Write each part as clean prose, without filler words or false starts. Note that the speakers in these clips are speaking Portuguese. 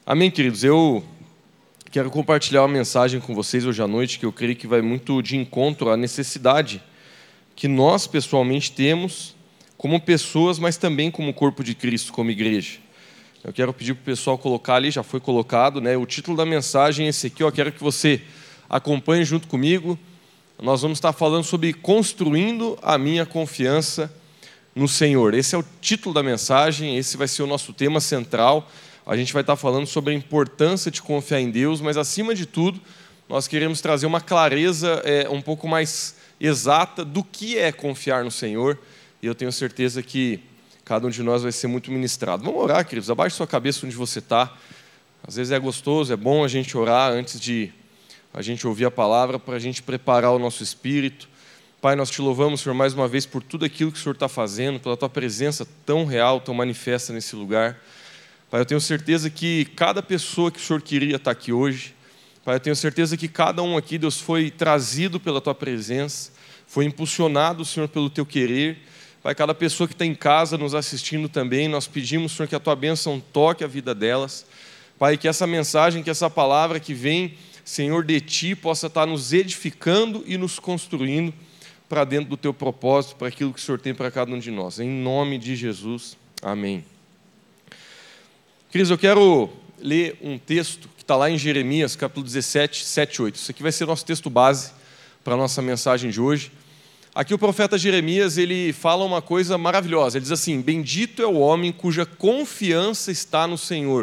Amém, queridos? Eu quero compartilhar uma mensagem com vocês hoje à noite que eu creio que vai muito de encontro à necessidade que nós pessoalmente temos como pessoas, mas também como corpo de Cristo, como igreja. Eu quero pedir para o pessoal colocar ali, já foi colocado, né? O título da mensagem é esse aqui, eu quero que você acompanhe junto comigo. Nós vamos estar falando sobre construindo a minha confiança no Senhor. Esse é o título da mensagem, esse vai ser o nosso tema central. A gente vai estar falando sobre a importância de confiar em Deus, mas acima de tudo, nós queremos trazer uma clareza um pouco mais exata do que é confiar no Senhor, e eu tenho certeza que cada um de nós vai ser muito ministrado. Vamos orar, queridos, abaixe sua cabeça onde você está. Às vezes é gostoso, é bom a gente orar antes de a gente ouvir a palavra, para a gente preparar o nosso espírito. Pai, nós te louvamos, Senhor, mais uma vez por tudo aquilo que o Senhor está fazendo, pela tua presença tão real, tão manifesta nesse lugar. Pai, eu tenho certeza que cada pessoa que o Senhor queria estar aqui hoje, Pai, eu tenho certeza que cada um aqui, Deus, foi trazido pela tua presença, foi impulsionado, Senhor, pelo teu querer. Pai, cada pessoa que está em casa nos assistindo também, nós pedimos, Senhor, que a tua bênção toque a vida delas. Pai, que essa mensagem, que essa palavra que vem, Senhor, de ti, possa estar nos edificando e nos construindo para dentro do teu propósito, para aquilo que o Senhor tem para cada um de nós. Em nome de Jesus, amém. Queridos, eu quero ler um texto que está lá em Jeremias, capítulo 17, 7 e 8. Isso aqui vai ser nosso texto base para a nossa mensagem de hoje. Aqui o profeta Jeremias, ele fala uma coisa maravilhosa. Ele diz assim: bendito é o homem cuja confiança está no Senhor.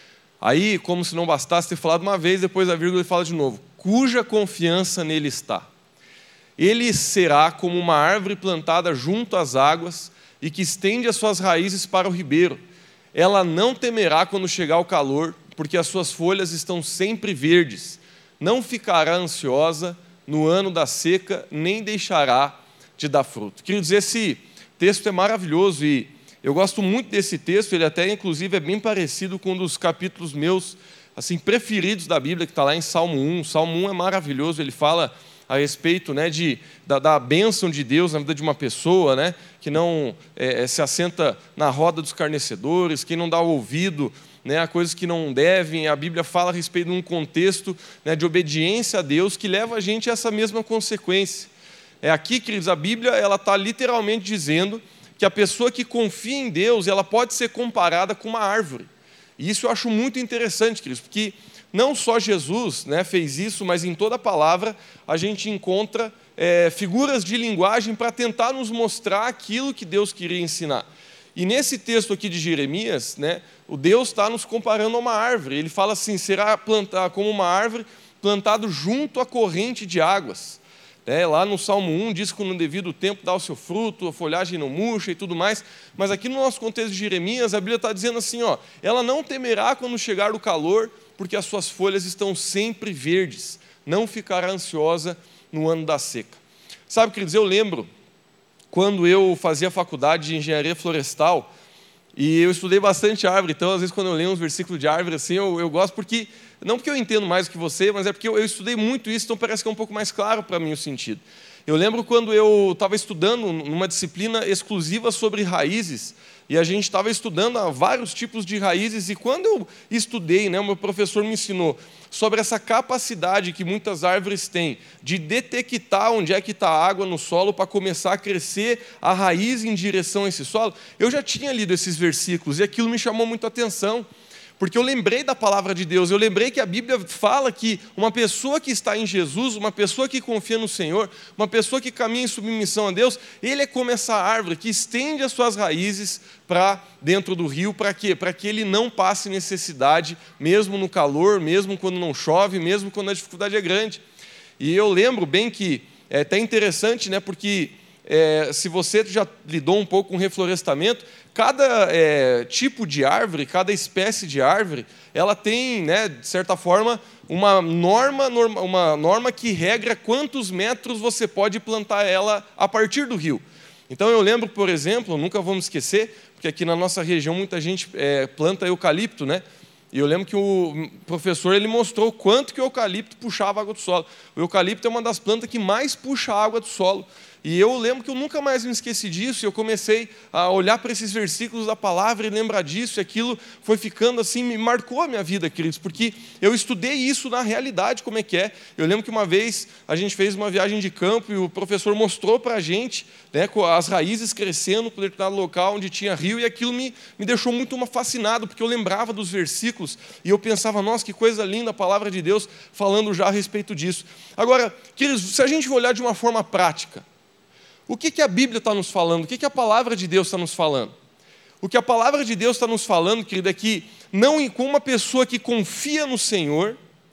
Aí, como se não bastasse ter falado uma vez, depois da vírgula ele fala de novo: cuja confiança nele está. Ele será como uma árvore plantada junto às águas e que estende as suas raízes para o ribeiro. Ela não temerá quando chegar o calor, porque as suas folhas estão sempre verdes. Não ficará ansiosa no ano da seca, nem deixará de dar fruto. Queridos, esse texto é maravilhoso e eu gosto muito desse texto. Ele até, inclusive, é bem parecido com um dos capítulos meus assim, preferidos da Bíblia, que está lá em Salmo 1. O Salmo 1 é maravilhoso, ele fala a respeito, né, da bênção de Deus na vida de uma pessoa, né, que não se assenta na roda dos escarnecedores, que não dá ouvido, né, a coisas que não devem. A Bíblia fala a respeito de um contexto, né, de obediência a Deus que leva a gente a essa mesma consequência. Aqui, queridos, a Bíblia está literalmente dizendo que a pessoa que confia em Deus, ela pode ser comparada com uma árvore. E isso eu acho muito interessante, queridos, porque não só Jesus, né, fez isso, mas em toda a palavra a gente encontra figuras de linguagem para tentar nos mostrar aquilo que Deus queria ensinar. E nesse texto aqui de Jeremias, né, o Deus está nos comparando a uma árvore. Ele fala assim: será plantar como uma árvore plantado junto à corrente de águas. Lá no Salmo 1 diz que no devido tempo dá o seu fruto, a folhagem não murcha e tudo mais. Mas aqui no nosso contexto de Jeremias, a Bíblia está dizendo assim: ela não temerá quando chegar o calor, porque as suas folhas estão sempre verdes. Não ficará ansiosa no ano da seca. Sabe, queridos, eu lembro quando eu fazia faculdade de engenharia florestal, e eu estudei bastante árvore. Então, às vezes, quando eu leio uns versículos de árvore, assim, eu gosto porque... Não porque eu entendo mais do que você, mas é porque eu estudei muito isso, então parece que é um pouco mais claro para mim o sentido. Eu lembro quando eu estava estudando numa disciplina exclusiva sobre raízes, e a gente estava estudando vários tipos de raízes, e quando eu estudei, né, o meu professor me ensinou sobre essa capacidade que muitas árvores têm de detectar onde é que está a água no solo para começar a crescer a raiz em direção a esse solo. Eu já tinha lido esses versículos e aquilo me chamou muito a atenção. Porque eu lembrei da palavra de Deus, eu lembrei que a Bíblia fala que uma pessoa que está em Jesus, uma pessoa que confia no Senhor, uma pessoa que caminha em submissão a Deus, ele é como essa árvore que estende as suas raízes para dentro do rio. Para quê? Para que ele não passe necessidade, mesmo no calor, mesmo quando não chove, mesmo quando a dificuldade é grande. E eu lembro bem que é até interessante, né, porque... se você já lidou um pouco com reflorestamento, cada tipo de árvore, cada espécie de árvore, ela tem, né, de certa forma, uma norma que regra quantos metros você pode plantar ela a partir do rio. Então eu lembro, por exemplo, nunca vamos esquecer, porque aqui na nossa região muita gente planta eucalipto, né? E eu lembro que o professor ele mostrou quanto que o eucalipto puxava a água do solo. O eucalipto é uma das plantas que mais puxa a água do solo. E eu lembro que eu nunca mais me esqueci disso, e eu comecei a olhar para esses versículos da palavra e lembrar disso, e aquilo foi ficando assim, me marcou a minha vida, queridos, porque eu estudei isso na realidade, como é que é. Eu lembro que uma vez a gente fez uma viagem de campo e o professor mostrou para a gente, né, com as raízes crescendo por determinado local onde tinha rio, e aquilo me deixou muito fascinado, porque eu lembrava dos versículos, e eu pensava, nossa, que coisa linda a palavra de Deus falando já a respeito disso. Agora, queridos, se a gente olhar de uma forma prática, o que a Bíblia está nos falando? O que a palavra de Deus está nos falando? O que a palavra de Deus está nos falando, querido, é que com uma pessoa que confia no Senhor,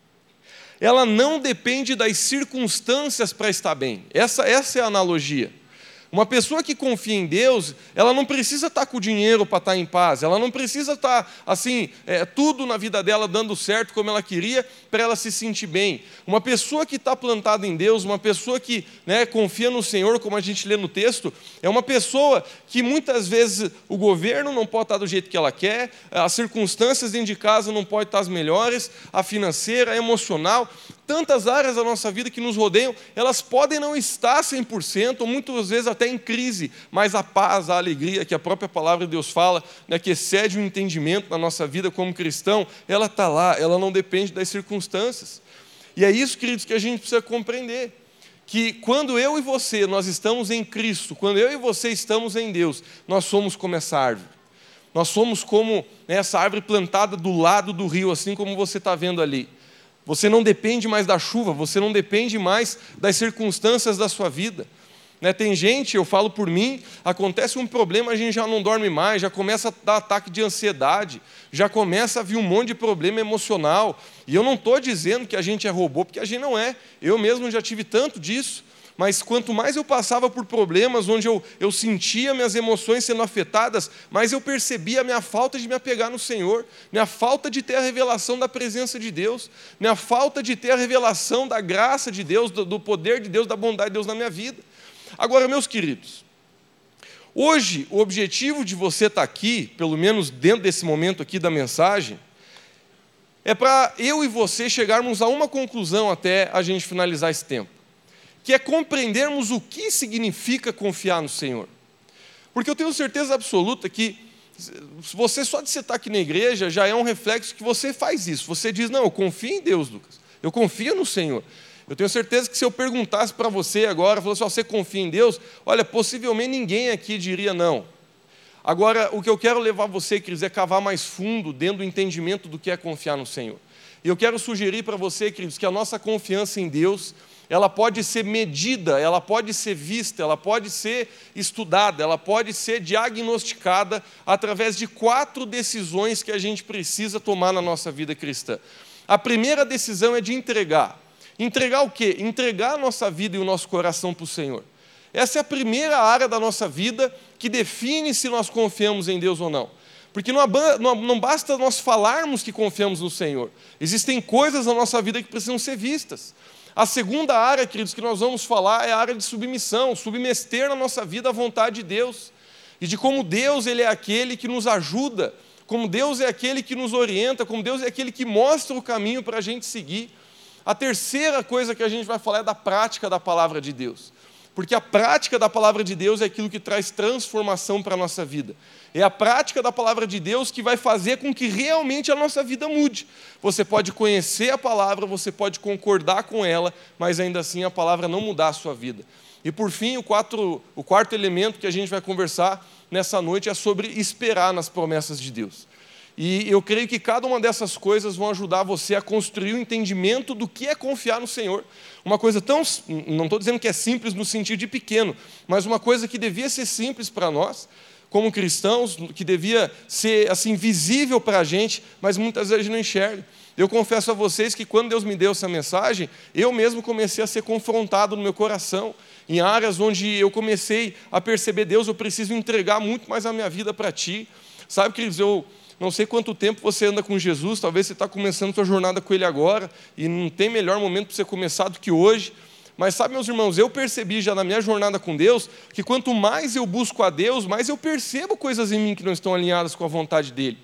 ela não depende das circunstâncias para estar bem. Essa é a analogia. Uma pessoa que confia em Deus, ela não precisa estar com o dinheiro para estar em paz, ela não precisa estar, assim, tudo na vida dela dando certo como ela queria, para ela se sentir bem. Uma pessoa que está plantada em Deus, uma pessoa que, né, confia no Senhor, como a gente lê no texto, é uma pessoa que muitas vezes o governo não pode estar do jeito que ela quer, as circunstâncias dentro de casa não podem estar as melhores, a financeira, a emocional, tantas áreas da nossa vida que nos rodeiam, elas podem não estar 100%, ou muitas vezes até em crise, mas a paz, a alegria que a própria palavra de Deus fala, né, que excede o entendimento na nossa vida como cristão, ela está lá, ela não depende das circunstâncias. E é isso, queridos, que a gente precisa compreender, que quando eu e você, nós estamos em Cristo, quando eu e você estamos em Deus, nós somos como essa árvore. Nós somos como essa árvore plantada do lado do rio, assim como você está vendo ali. Você não depende mais da chuva, você não depende mais das circunstâncias da sua vida. Tem gente, eu falo por mim, acontece um problema, a gente já não dorme mais, já começa a dar ataque de ansiedade, já começa a vir um monte de problema emocional. E eu não estou dizendo que a gente é robô, porque a gente não é. Eu mesmo já tive tanto disso. Mas quanto mais eu passava por problemas onde eu sentia minhas emoções sendo afetadas, mais eu percebia a minha falta de me apegar no Senhor, minha falta de ter a revelação da presença de Deus, minha falta de ter a revelação da graça de Deus, do poder de Deus, da bondade de Deus na minha vida. Agora, meus queridos, hoje o objetivo de você estar aqui, pelo menos dentro desse momento aqui da mensagem, é para eu e você chegarmos a uma conclusão até a gente finalizar esse tempo, que é compreendermos o que significa confiar no Senhor. Porque eu tenho certeza absoluta que você, só de você estar aqui na igreja, já é um reflexo que você faz isso. Você diz, não, eu confio em Deus, Lucas. Eu confio no Senhor. Eu tenho certeza que se eu perguntasse para você agora, falasse, você confia em Deus? Olha, possivelmente ninguém aqui diria não. Agora, o que eu quero levar você, queridos, é cavar mais fundo dentro do entendimento do que é confiar no Senhor. E eu quero sugerir para você, queridos, que a nossa confiança em Deus, ela pode ser medida, ela pode ser vista, ela pode ser estudada, ela pode ser diagnosticada através de 4 decisões que a gente precisa tomar na nossa vida cristã. A primeira decisão é de entregar. Entregar o quê? Entregar a nossa vida e o nosso coração para o Senhor. Essa é a primeira área da nossa vida que define se nós confiamos em Deus ou não. Porque não basta nós falarmos que confiamos no Senhor. Existem coisas na nossa vida que precisam ser vistas. A segunda área, queridos, que nós vamos falar é a área de submissão, submeter na nossa vida à vontade de Deus. E de como Deus ele é aquele que nos ajuda, como Deus é aquele que nos orienta, como Deus é aquele que mostra o caminho para a gente seguir. A terceira coisa que a gente vai falar é da prática da palavra de Deus. Porque a prática da palavra de Deus é aquilo que traz transformação para a nossa vida. É a prática da palavra de Deus que vai fazer com que realmente a nossa vida mude. Você pode conhecer a palavra, você pode concordar com ela, mas ainda assim a palavra não mudar a sua vida. E por fim, o quarto elemento que a gente vai conversar nessa noite é sobre esperar nas promessas de Deus. E eu creio que cada uma dessas coisas vão ajudar você a construir o entendimento do que é confiar no Senhor. Uma coisa tão, não estou dizendo que é simples no sentido de pequeno, mas uma coisa que devia ser simples para nós, como cristãos, que devia ser assim visível para a gente, mas muitas vezes não enxerga. Eu confesso a vocês que quando Deus me deu essa mensagem, eu mesmo comecei a ser confrontado no meu coração, em áreas onde eu comecei a perceber, Deus, eu preciso entregar muito mais a minha vida para Ti. Sabe, queridos, eu não sei quanto tempo você anda com Jesus, talvez você está começando a sua jornada com Ele agora, e não tem melhor momento para você começar do que hoje. Mas sabe, meus irmãos, eu percebi já na minha jornada com Deus, que quanto mais eu busco a Deus, mais eu percebo coisas em mim que não estão alinhadas com a vontade dEle.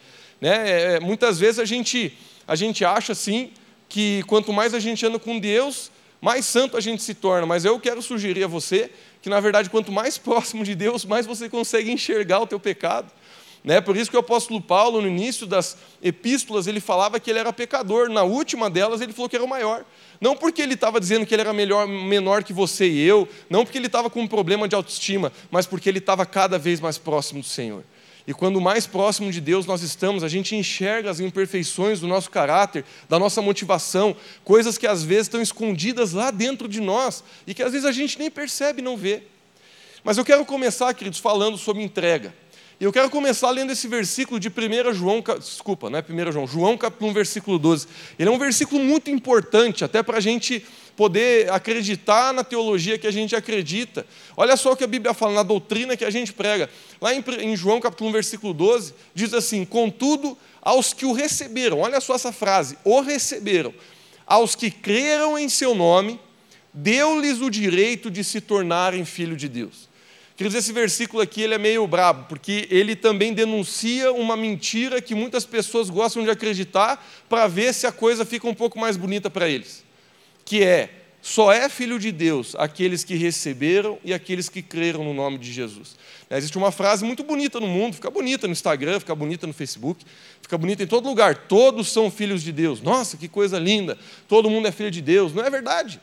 Muitas vezes a gente acha assim, que quanto mais a gente anda com Deus, mais santo a gente se torna. Mas eu quero sugerir a você que, na verdade, quanto mais próximo de Deus, mais você consegue enxergar o teu pecado. Por isso que o apóstolo Paulo, no início das epístolas, ele falava que ele era pecador. Na última delas, ele falou que era o maior. Não porque ele estava dizendo que ele era menor que você e eu, não porque ele estava com um problema de autoestima, mas porque ele estava cada vez mais próximo do Senhor. E quando mais próximo de Deus nós estamos, a gente enxerga as imperfeições do nosso caráter, da nossa motivação, coisas que às vezes estão escondidas lá dentro de nós e que às vezes a gente nem percebe, não vê. Mas eu quero começar, queridos, falando sobre entrega. E eu quero começar lendo esse versículo de 1 João, desculpa, não é 1 João, João capítulo 1, versículo 12. Ele é um versículo muito importante, até para a gente poder acreditar na teologia que a gente acredita. Olha só o que a Bíblia fala, na doutrina que a gente prega. Lá em João capítulo 1, versículo 12, diz assim: contudo, aos que o receberam, olha só essa frase, o receberam, aos que creram em seu nome, deu-lhes o direito de se tornarem filhos de Deus. Queridos, esse versículo aqui ele é meio brabo, porque ele também denuncia uma mentira que muitas pessoas gostam de acreditar para ver se a coisa fica um pouco mais bonita para eles. Que só é filho de Deus aqueles que receberam e aqueles que creram no nome de Jesus. Existe uma frase muito bonita no mundo, fica bonita no Instagram, fica bonita no Facebook, fica bonita em todo lugar. Todos são filhos de Deus. Nossa, que coisa linda, todo mundo é filho de Deus. Não é verdade.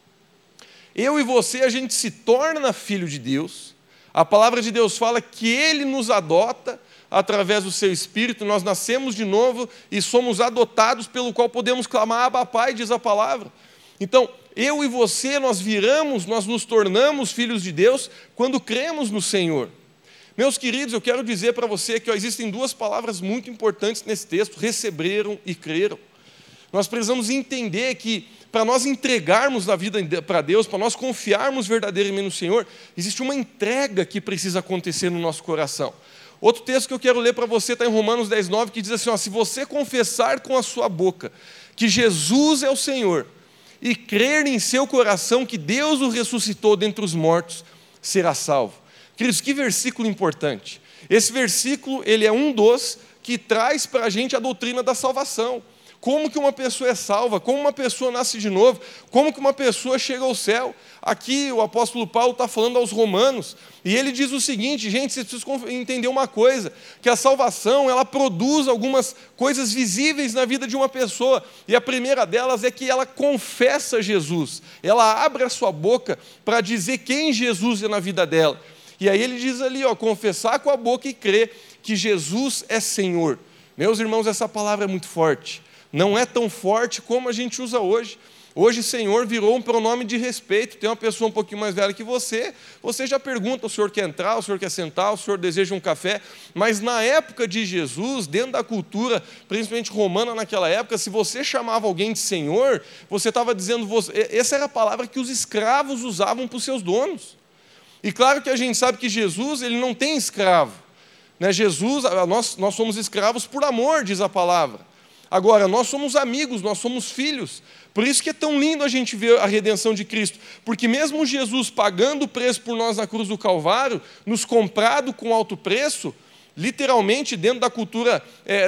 Eu e você, a gente se torna filho de Deus. A palavra de Deus fala que Ele nos adota através do Seu Espírito, nós nascemos de novo e somos adotados, pelo qual podemos clamar: Abba, Pai, diz a palavra. Então, eu e você, nós nos tornamos filhos de Deus quando cremos no Senhor. Meus queridos, eu quero dizer para você que existem duas palavras muito importantes nesse texto: receberam e creram. Nós precisamos entender que, para nós entregarmos a vida para Deus, para nós confiarmos verdadeiramente no Senhor, existe uma entrega que precisa acontecer no nosso coração. Outro texto que eu quero ler para você está em Romanos 10:9, que diz assim: se você confessar com a sua boca que Jesus é o Senhor e crer em seu coração que Deus o ressuscitou dentre os mortos, será salvo. Queridos, que versículo importante. Esse versículo ele é um dos que traz para a gente a doutrina da salvação. Como que uma pessoa é salva, como uma pessoa nasce de novo, como que uma pessoa chega ao céu. Aqui o apóstolo Paulo está falando aos romanos, e ele diz o seguinte: gente, vocês precisam entender uma coisa, que a salvação, ela produz algumas coisas visíveis na vida de uma pessoa, e a primeira delas é que ela confessa Jesus, ela abre a sua boca para dizer quem Jesus é na vida dela. E aí ele diz ali, confessar com a boca e crer que Jesus é Senhor. Meus irmãos, essa palavra é muito forte. Não é tão forte como a gente usa hoje. Hoje, Senhor virou um pronome de respeito. Tem uma pessoa um pouquinho mais velha que você já pergunta: o senhor quer entrar, o senhor quer sentar, o senhor deseja um café? Mas na época de Jesus, dentro da cultura, principalmente romana naquela época, se você chamava alguém de Senhor, você estava dizendo, essa era a palavra que os escravos usavam para os seus donos. E claro que a gente sabe que Jesus, ele não tem escravo. Jesus, nós somos escravos por amor, diz a palavra. Agora, nós somos amigos, nós somos filhos. Por isso que é tão lindo a gente ver a redenção de Cristo. Porque mesmo Jesus pagando o preço por nós na cruz do Calvário, nos comprado com alto preço, literalmente dentro da cultura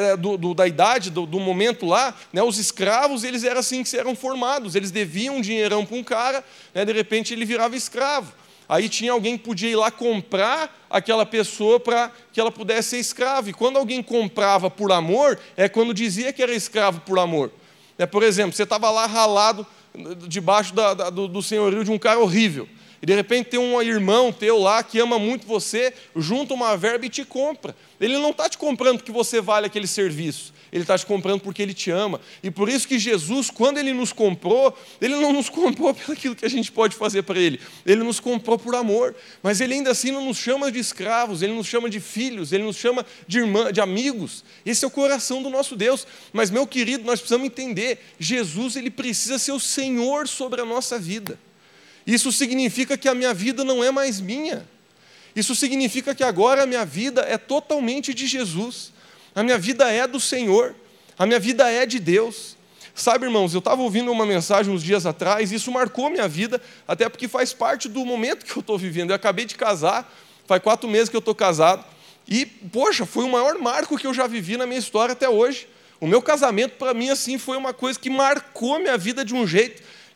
da idade, do momento lá, os escravos, eles eram assim que eram formados. Eles deviam um dinheirão para um cara, de repente ele virava escravo. Aí tinha alguém que podia ir lá comprar aquela pessoa para que ela pudesse ser escrava. E quando alguém comprava por amor, é quando dizia que era escravo por amor. Por exemplo, você estava lá ralado debaixo do senhorio de um cara horrível. E de repente tem um irmão teu lá que ama muito você, junta uma verba e te compra. Ele não está te comprando porque você vale aquele serviço. Ele está te comprando porque Ele te ama. E por isso que Jesus, quando Ele nos comprou, Ele não nos comprou pelo aquilo que a gente pode fazer para Ele. Ele nos comprou por amor. Mas Ele ainda assim não nos chama de escravos, Ele nos chama de filhos, Ele nos chama de amigos. Esse é o coração do nosso Deus. Mas, meu querido, nós precisamos entender, Jesus, Ele precisa ser o Senhor sobre a nossa vida. Isso significa que a minha vida não é mais minha. Isso significa que agora a minha vida é totalmente de Jesus. A minha vida é do Senhor, a minha vida é de Deus. Sabe, irmãos, eu estava ouvindo uma mensagem uns dias atrás, e isso marcou minha vida, até porque faz parte do momento que eu estou vivendo. Eu acabei de casar, faz 4 meses que eu estou casado, e, poxa, foi o maior marco que eu já vivi na minha história até hoje. O meu casamento, para mim, assim, foi uma coisa que marcou minha vida de um jeito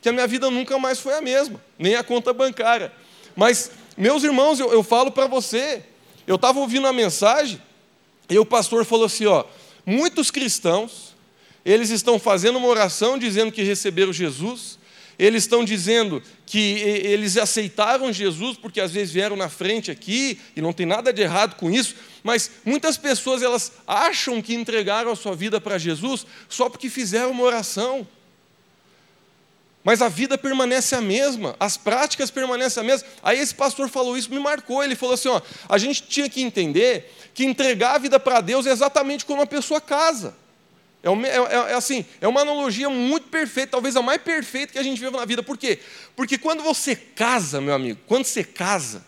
que a minha vida nunca mais foi a mesma, nem a conta bancária. Mas, meus irmãos, eu falo para você, eu estava ouvindo a mensagem, e o pastor falou assim, muitos cristãos, eles estão fazendo uma oração dizendo que receberam Jesus, eles estão dizendo que eles aceitaram Jesus, porque às vezes vieram na frente aqui, e não tem nada de errado com isso, mas muitas pessoas elas acham que entregaram a sua vida para Jesus só porque fizeram uma oração. Mas a vida permanece a mesma, as práticas permanecem a mesma. Aí esse pastor falou isso, me marcou, ele falou assim, a gente tinha que entender que entregar a vida para Deus é exatamente como uma pessoa casa. É uma analogia muito perfeita, talvez a mais perfeita que a gente vive na vida. Por quê? Porque quando você casa, meu amigo, quando você casa,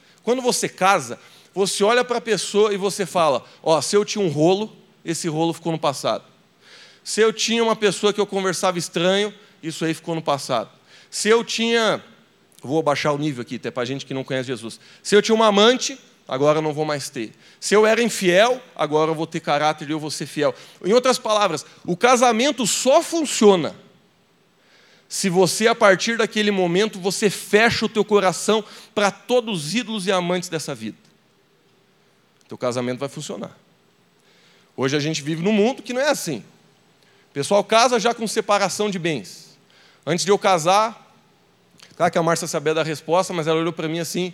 você olha para a pessoa e você fala, se eu tinha um rolo, esse rolo ficou no passado. Se eu tinha uma pessoa que eu conversava estranho, isso aí ficou no passado. Se eu tinha, vou baixar o nível aqui, até para a gente que não conhece Jesus. Se eu tinha uma amante, agora eu não vou mais ter. Se eu era infiel, agora eu vou ter caráter e eu vou ser fiel. Em outras palavras, o casamento só funciona se você, a partir daquele momento, você fecha o teu coração para todos os ídolos e amantes dessa vida. Teu casamento vai funcionar. Hoje a gente vive num mundo que não é assim. O pessoal casa já com separação de bens. Antes de eu casar, claro que a Márcia sabia da resposta, mas ela olhou para mim assim,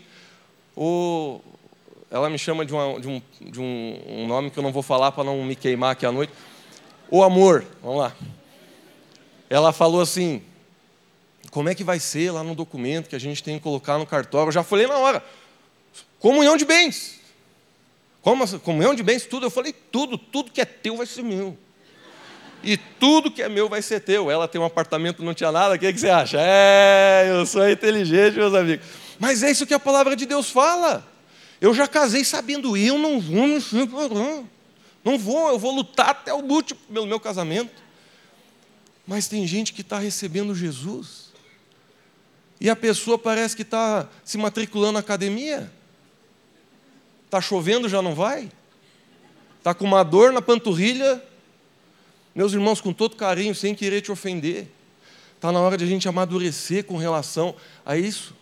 ela me chama de um nome que eu não vou falar para não me queimar aqui à noite. O amor, vamos lá. Ela falou assim, como é que vai ser lá no documento que a gente tem que colocar no cartório? Eu já falei na hora, comunhão de bens. Como assim? Comunhão de bens, tudo. Eu falei, tudo que é teu vai ser meu. E tudo que é meu vai ser teu. Ela tem um apartamento, não tinha nada, o que você acha? Eu sou inteligente, meus amigos. Mas é isso que a palavra de Deus fala. Eu já casei sabendo, eu não vou me separar. Não vou, eu vou lutar até o último pelo meu casamento. Mas tem gente que está recebendo Jesus. E a pessoa parece que está se matriculando na academia. Está chovendo, já não vai. Está com uma dor na panturrilha. Meus irmãos, com todo carinho, sem querer te ofender, está na hora de a gente amadurecer com relação a isso.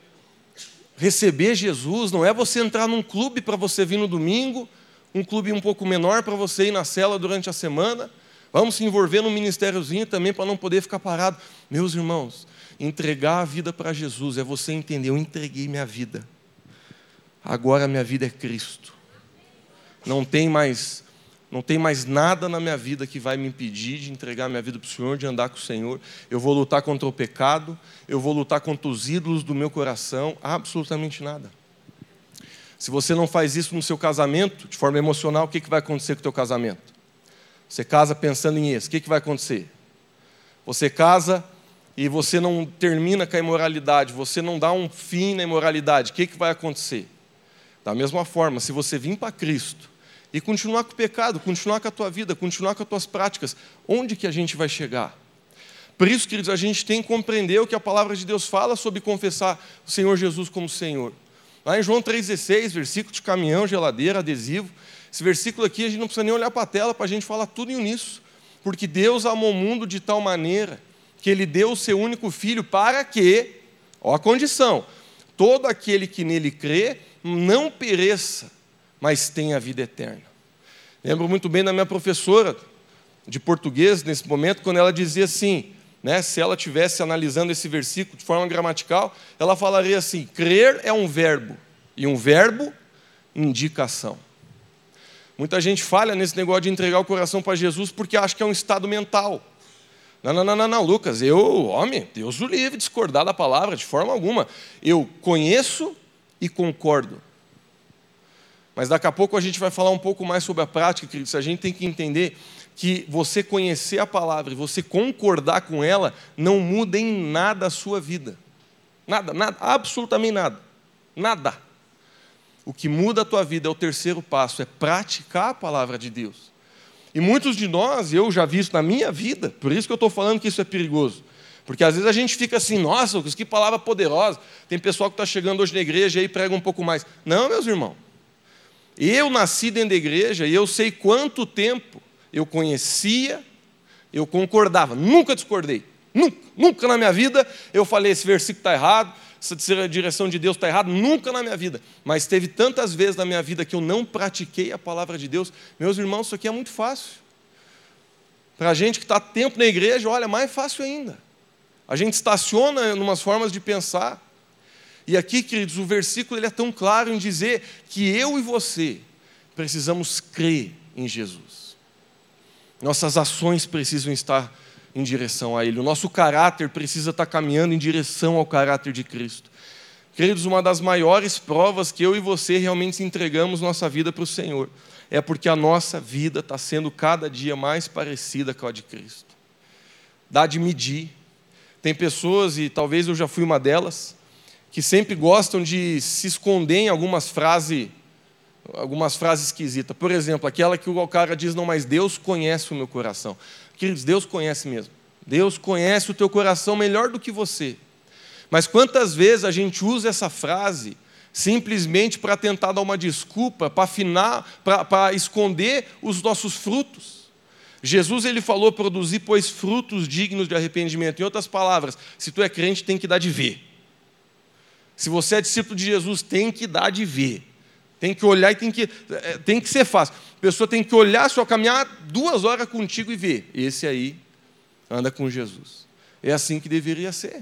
Receber Jesus não é você entrar num clube para você vir no domingo, um clube um pouco menor para você ir na cela durante a semana. Vamos se envolver num ministériozinho também para não poder ficar parado. Meus irmãos, entregar a vida para Jesus é você entender, eu entreguei minha vida. Agora minha vida é Cristo. Não tem mais nada na minha vida que vai me impedir de entregar minha vida para o Senhor, de andar com o Senhor. Eu vou lutar contra o pecado, eu vou lutar contra os ídolos do meu coração, absolutamente nada. Se você não faz isso no seu casamento, de forma emocional, o que vai acontecer com o teu casamento? Você casa pensando em isso, o que vai acontecer? Você casa e você não termina com a imoralidade, você não dá um fim na imoralidade, o que vai acontecer? Da mesma forma, se você vir para Cristo, e continuar com o pecado, continuar com a tua vida, continuar com as tuas práticas, onde que a gente vai chegar? Por isso, queridos, a gente tem que compreender o que a palavra de Deus fala sobre confessar o Senhor Jesus como Senhor. Lá em João 3,16, versículo de caminhão, geladeira, adesivo, esse versículo aqui a gente não precisa nem olhar para a tela para a gente falar tudo nisso, porque Deus amou o mundo de tal maneira que Ele deu o seu único Filho para que, a condição, todo aquele que nele crê não pereça, mas tem a vida eterna. Lembro muito bem da minha professora de português, nesse momento, quando ela dizia assim, se ela estivesse analisando esse versículo de forma gramatical, ela falaria assim, crer é um verbo, e um verbo indica ação. Muita gente falha nesse negócio de entregar o coração para Jesus porque acha que é um estado mental. Não, Lucas, Deus o livre de discordar da palavra de forma alguma. Eu conheço e concordo. Mas daqui a pouco a gente vai falar um pouco mais sobre a prática, queridos. A gente tem que entender que você conhecer a palavra e você concordar com ela não muda em nada a sua vida. Nada, absolutamente nada. Nada. O que muda a tua vida é o terceiro passo, é praticar a palavra de Deus. E muitos de nós, eu já vi isso na minha vida, por isso que eu estou falando que isso é perigoso. Porque às vezes a gente fica assim, nossa, que palavra poderosa. Tem pessoal que está chegando hoje na igreja e prega um pouco mais. Não, meus irmãos. Eu nasci dentro da igreja e eu sei quanto tempo eu conhecia, eu concordava, nunca discordei, Nunca na minha vida eu falei, esse versículo está errado, essa direção de Deus está errada, nunca na minha vida. Mas teve tantas vezes na minha vida que eu não pratiquei a palavra de Deus. Meus irmãos, isso aqui é muito fácil. Para a gente que está tempo na igreja, olha, mais fácil ainda. A gente estaciona em umas formas de pensar. E aqui, queridos, o versículo ele é tão claro em dizer que eu e você precisamos crer em Jesus. Nossas ações precisam estar em direção a Ele. O nosso caráter precisa estar caminhando em direção ao caráter de Cristo. Queridos, uma das maiores provas que eu e você realmente entregamos nossa vida para o Senhor é porque a nossa vida está sendo cada dia mais parecida com a de Cristo. Dá de medir. Tem pessoas, e talvez eu já fui uma delas, que sempre gostam de se esconder em algumas frases esquisitas. Por exemplo, aquela que o cara diz, não, mas Deus conhece o meu coração. Queridos, Deus conhece mesmo. Deus conhece o teu coração melhor do que você. Mas quantas vezes a gente usa essa frase simplesmente para tentar dar uma desculpa, para afinar, para esconder os nossos frutos? Jesus ele falou, produzir, pois, frutos dignos de arrependimento. Em outras palavras, se tu é crente, tem que dar de ver. Se você é discípulo de Jesus, tem que dar de ver. Tem que olhar e tem que ser fácil. A pessoa tem que olhar, só caminhar 2 horas contigo e ver. Esse aí anda com Jesus. É assim que deveria ser.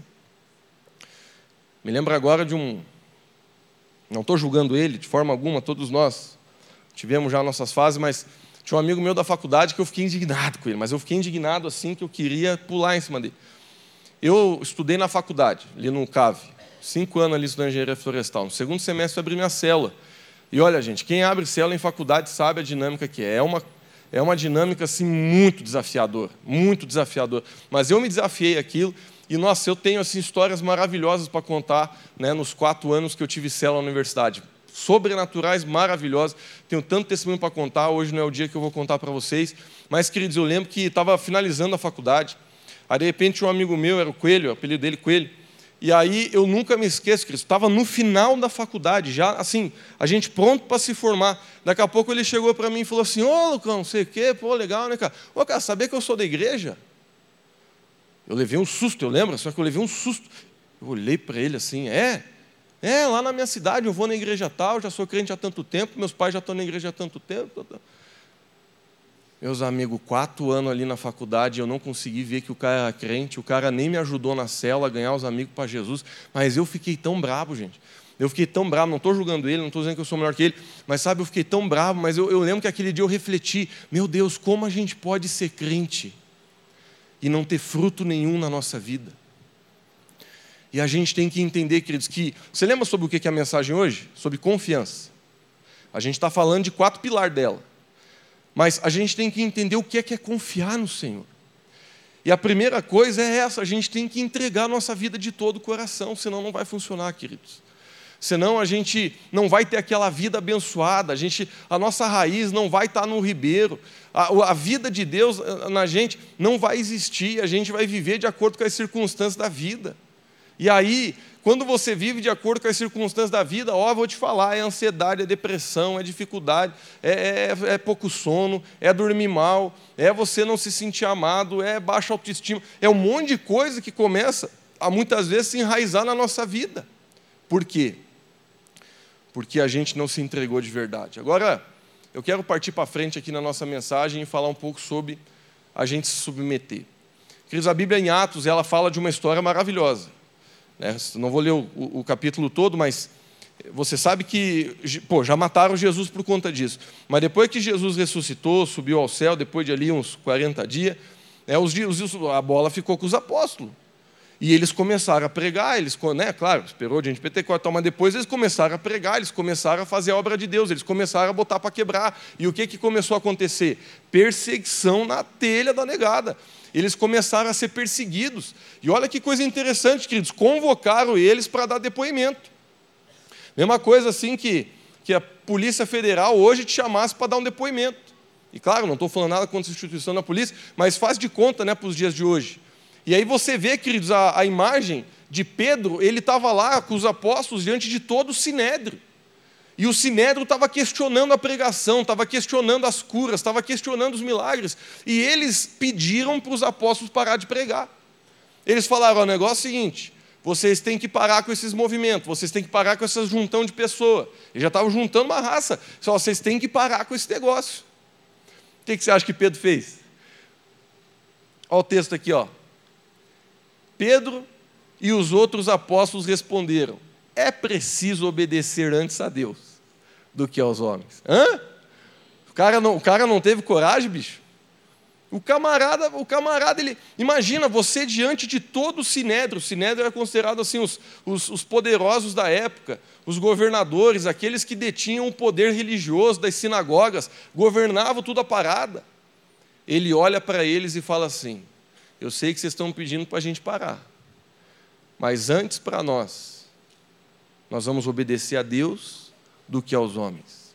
Me lembro agora de um... Não estou julgando ele de forma alguma, todos nós tivemos já nossas fases, mas tinha um amigo meu da faculdade que eu fiquei indignado com ele, mas eu fiquei indignado assim que eu queria pular em cima dele. Eu estudei na faculdade, ali no CAV, 5 anos ali estudando engenharia florestal. No segundo semestre eu abri minha célula. E olha, gente, quem abre célula em faculdade sabe a dinâmica que é. É uma dinâmica assim, muito desafiadora, muito desafiadora. Mas eu me desafiei aquilo e, nossa, eu tenho assim, histórias maravilhosas para contar, né, nos 4 anos que eu tive célula na universidade. Sobrenaturais, maravilhosas. Tenho tanto testemunho para contar, hoje não é o dia que eu vou contar para vocês. Mas, queridos, eu lembro que estava finalizando a faculdade. Aí, de repente, um amigo meu, era o Coelho, o apelido dele Coelho. E aí, eu nunca me esqueço, Cristo, estava no final da faculdade, já assim, a gente pronto para se formar. Daqui a pouco ele chegou para mim e falou assim, ô, Lucão, não sei o quê, pô, legal, né, cara? Ô, cara, sabia que eu sou da igreja? Eu levei um susto, eu lembro, só que eu levei um susto. Eu olhei para ele assim, lá na minha cidade, eu vou na igreja tal, já sou crente há tanto tempo, meus pais já estão na igreja há tanto tempo. Meus amigos, 4 anos ali na faculdade, eu não consegui ver que o cara era crente, o cara nem me ajudou na célula a ganhar os amigos para Jesus, mas eu fiquei tão bravo, gente. Eu fiquei tão bravo, não estou julgando ele, não estou dizendo que eu sou melhor que ele, mas sabe, eu fiquei tão bravo, mas eu lembro que aquele dia eu refleti, meu Deus, como a gente pode ser crente e não ter fruto nenhum na nossa vida? E a gente tem que entender, queridos, que... Você lembra sobre o que é a mensagem hoje? Sobre confiança. A gente está falando de 4 pilares dela. Mas a gente tem que entender o que é confiar no Senhor. E a primeira coisa é essa, a gente tem que entregar a nossa vida de todo o coração, senão não vai funcionar, queridos. Senão a gente não vai ter aquela vida abençoada, a nossa raiz não vai estar no ribeiro, a vida de Deus na gente não vai existir, a gente vai viver de acordo com as circunstâncias da vida. E aí, quando você vive de acordo com as circunstâncias da vida, vou te falar, é ansiedade, é depressão, é dificuldade, é pouco sono, é dormir mal, é você não se sentir amado, é baixa autoestima, é um monte de coisa que começa a muitas vezes se enraizar na nossa vida. Por quê? Porque a gente não se entregou de verdade. Agora, eu quero partir para frente aqui na nossa mensagem e falar um pouco sobre a gente se submeter. Queridos, a Bíblia em Atos, ela fala de uma história maravilhosa. Não vou ler o capítulo todo, mas você sabe que já mataram Jesus por conta disso. Mas depois que Jesus ressuscitou, subiu ao céu, depois de ali uns 40 dias, a bola ficou com os apóstolos. E eles começaram a pregar, claro, esperou de gente pentecostal, mas depois eles começaram a pregar, eles começaram a fazer a obra de Deus, eles começaram a botar para quebrar. E o que começou a acontecer? Perseguição na telha da negada. Eles começaram a ser perseguidos. E olha que coisa interessante, queridos, convocaram eles para dar depoimento. Mesma coisa assim que a Polícia Federal hoje te chamasse para dar um depoimento. E claro, não estou falando nada contra a instituição da polícia, mas faz de conta, para os dias de hoje. E aí você vê, queridos, a imagem de Pedro, ele estava lá com os apóstolos diante de todo o Sinédrio. E o Sinédrio estava questionando a pregação, estava questionando as curas, estava questionando os milagres. E eles pediram para os apóstolos parar de pregar. Eles falaram, o negócio é o seguinte, vocês têm que parar com esses movimentos, vocês têm que parar com essa juntão de pessoas. Eles já estavam juntando uma raça, só vocês têm que parar com esse negócio. O que você acha que Pedro fez? Olha o texto aqui, ó. Pedro e os outros apóstolos responderam, é preciso obedecer antes a Deus do que aos homens. Hã? O cara não teve coragem, bicho? O camarada, ele... Imagina, você diante de todo o Sinédrio. O Sinédrio era considerado assim, os poderosos da época, os governadores, aqueles que detinham o poder religioso das sinagogas, governavam tudo a parada. Ele olha para eles e fala assim, eu sei que vocês estão pedindo para a gente parar, mas antes para nós vamos obedecer a Deus do que aos homens.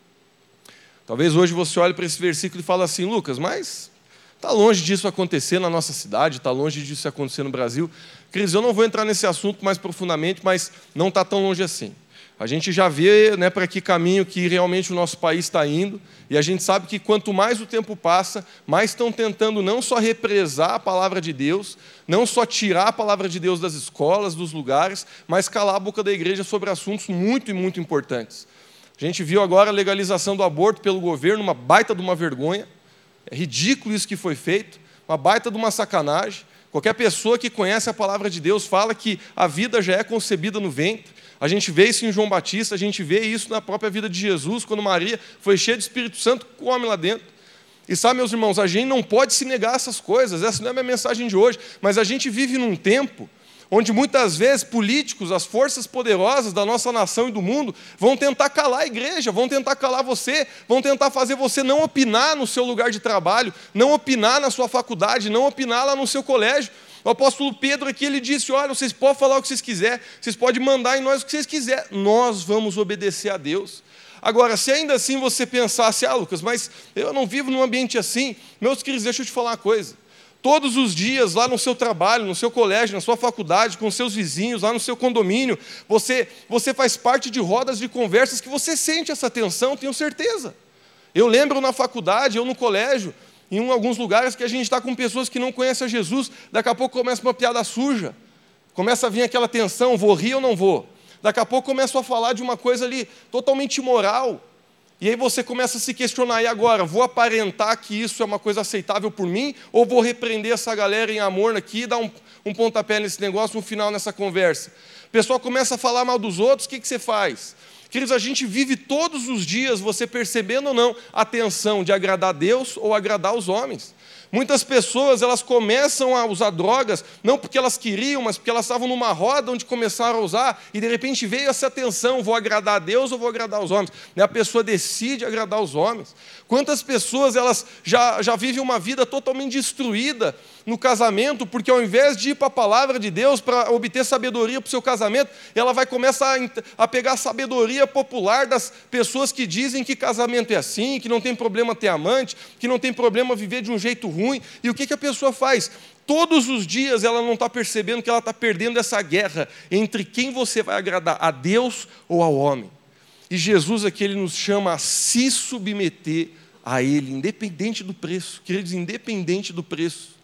Talvez hoje você olhe para esse versículo e fale assim, Lucas, mas está longe disso acontecer na nossa cidade, está longe disso acontecer no Brasil. Queridos, eu não vou entrar nesse assunto mais profundamente, mas não está tão longe assim. A gente já vê, né, para que caminho que realmente o nosso país está indo, e a gente sabe que quanto mais o tempo passa, mais estão tentando não só represar a palavra de Deus, não só tirar a palavra de Deus das escolas, dos lugares, mas calar a boca da igreja sobre assuntos muito e muito importantes. A gente viu agora a legalização do aborto pelo governo, uma baita de uma vergonha. É ridículo isso que foi feito, uma baita de uma sacanagem. Qualquer pessoa que conhece a palavra de Deus fala que a vida já é concebida no ventre. A gente vê isso em João Batista, a gente vê isso na própria vida de Jesus, quando Maria foi cheia do Espírito Santo com o homem lá dentro. E sabe, meus irmãos, a gente não pode se negar a essas coisas, essa não é a minha mensagem de hoje, mas a gente vive num tempo onde muitas vezes políticos, as forças poderosas da nossa nação e do mundo, vão tentar calar a igreja, vão tentar calar você, vão tentar fazer você não opinar no seu lugar de trabalho, não opinar na sua faculdade, não opinar lá no seu colégio. O apóstolo Pedro aqui, ele disse, olha, vocês podem falar o que vocês quiserem, vocês podem mandar em nós o que vocês quiserem, nós vamos obedecer a Deus. Agora, se ainda assim você pensasse, Lucas, mas eu não vivo num ambiente assim, meus queridos, deixa eu te falar uma coisa. Todos os dias, lá no seu trabalho, no seu colégio, na sua faculdade, com seus vizinhos, lá no seu condomínio, você faz parte de rodas de conversas que você sente essa tensão, tenho certeza. Eu lembro na faculdade, eu no colégio, em alguns lugares que a gente está com pessoas que não conhecem a Jesus, daqui a pouco começa uma piada suja, começa a vir aquela tensão, vou rir ou não vou? Daqui a pouco começam a falar de uma coisa ali totalmente imoral, e aí você começa a se questionar, e agora, vou aparentar que isso é uma coisa aceitável por mim, ou vou repreender essa galera em amor aqui, dar um pontapé nesse negócio, um final nessa conversa? O pessoal começa a falar mal dos outros, o que você faz? Queridos, a gente vive todos os dias, você percebendo ou não, a tensão de agradar a Deus ou agradar os homens. Muitas pessoas, elas começam a usar drogas, não porque elas queriam, mas porque elas estavam numa roda onde começaram a usar, e de repente veio essa tensão, vou agradar a Deus ou vou agradar os homens? A pessoa decide agradar os homens. Quantas pessoas, elas já vivem uma vida totalmente destruída no casamento, porque ao invés de ir para a palavra de Deus, para obter sabedoria para o seu casamento, ela vai começar a pegar a sabedoria popular das pessoas que dizem que casamento é assim, que não tem problema ter amante, que não tem problema viver de um jeito ruim. E o que a pessoa faz? Todos os dias ela não está percebendo que ela está perdendo essa guerra entre quem você vai agradar, a Deus ou ao homem. E Jesus aqui, ele nos chama a se submeter a Ele, independente do preço. Queridos, independente do preço.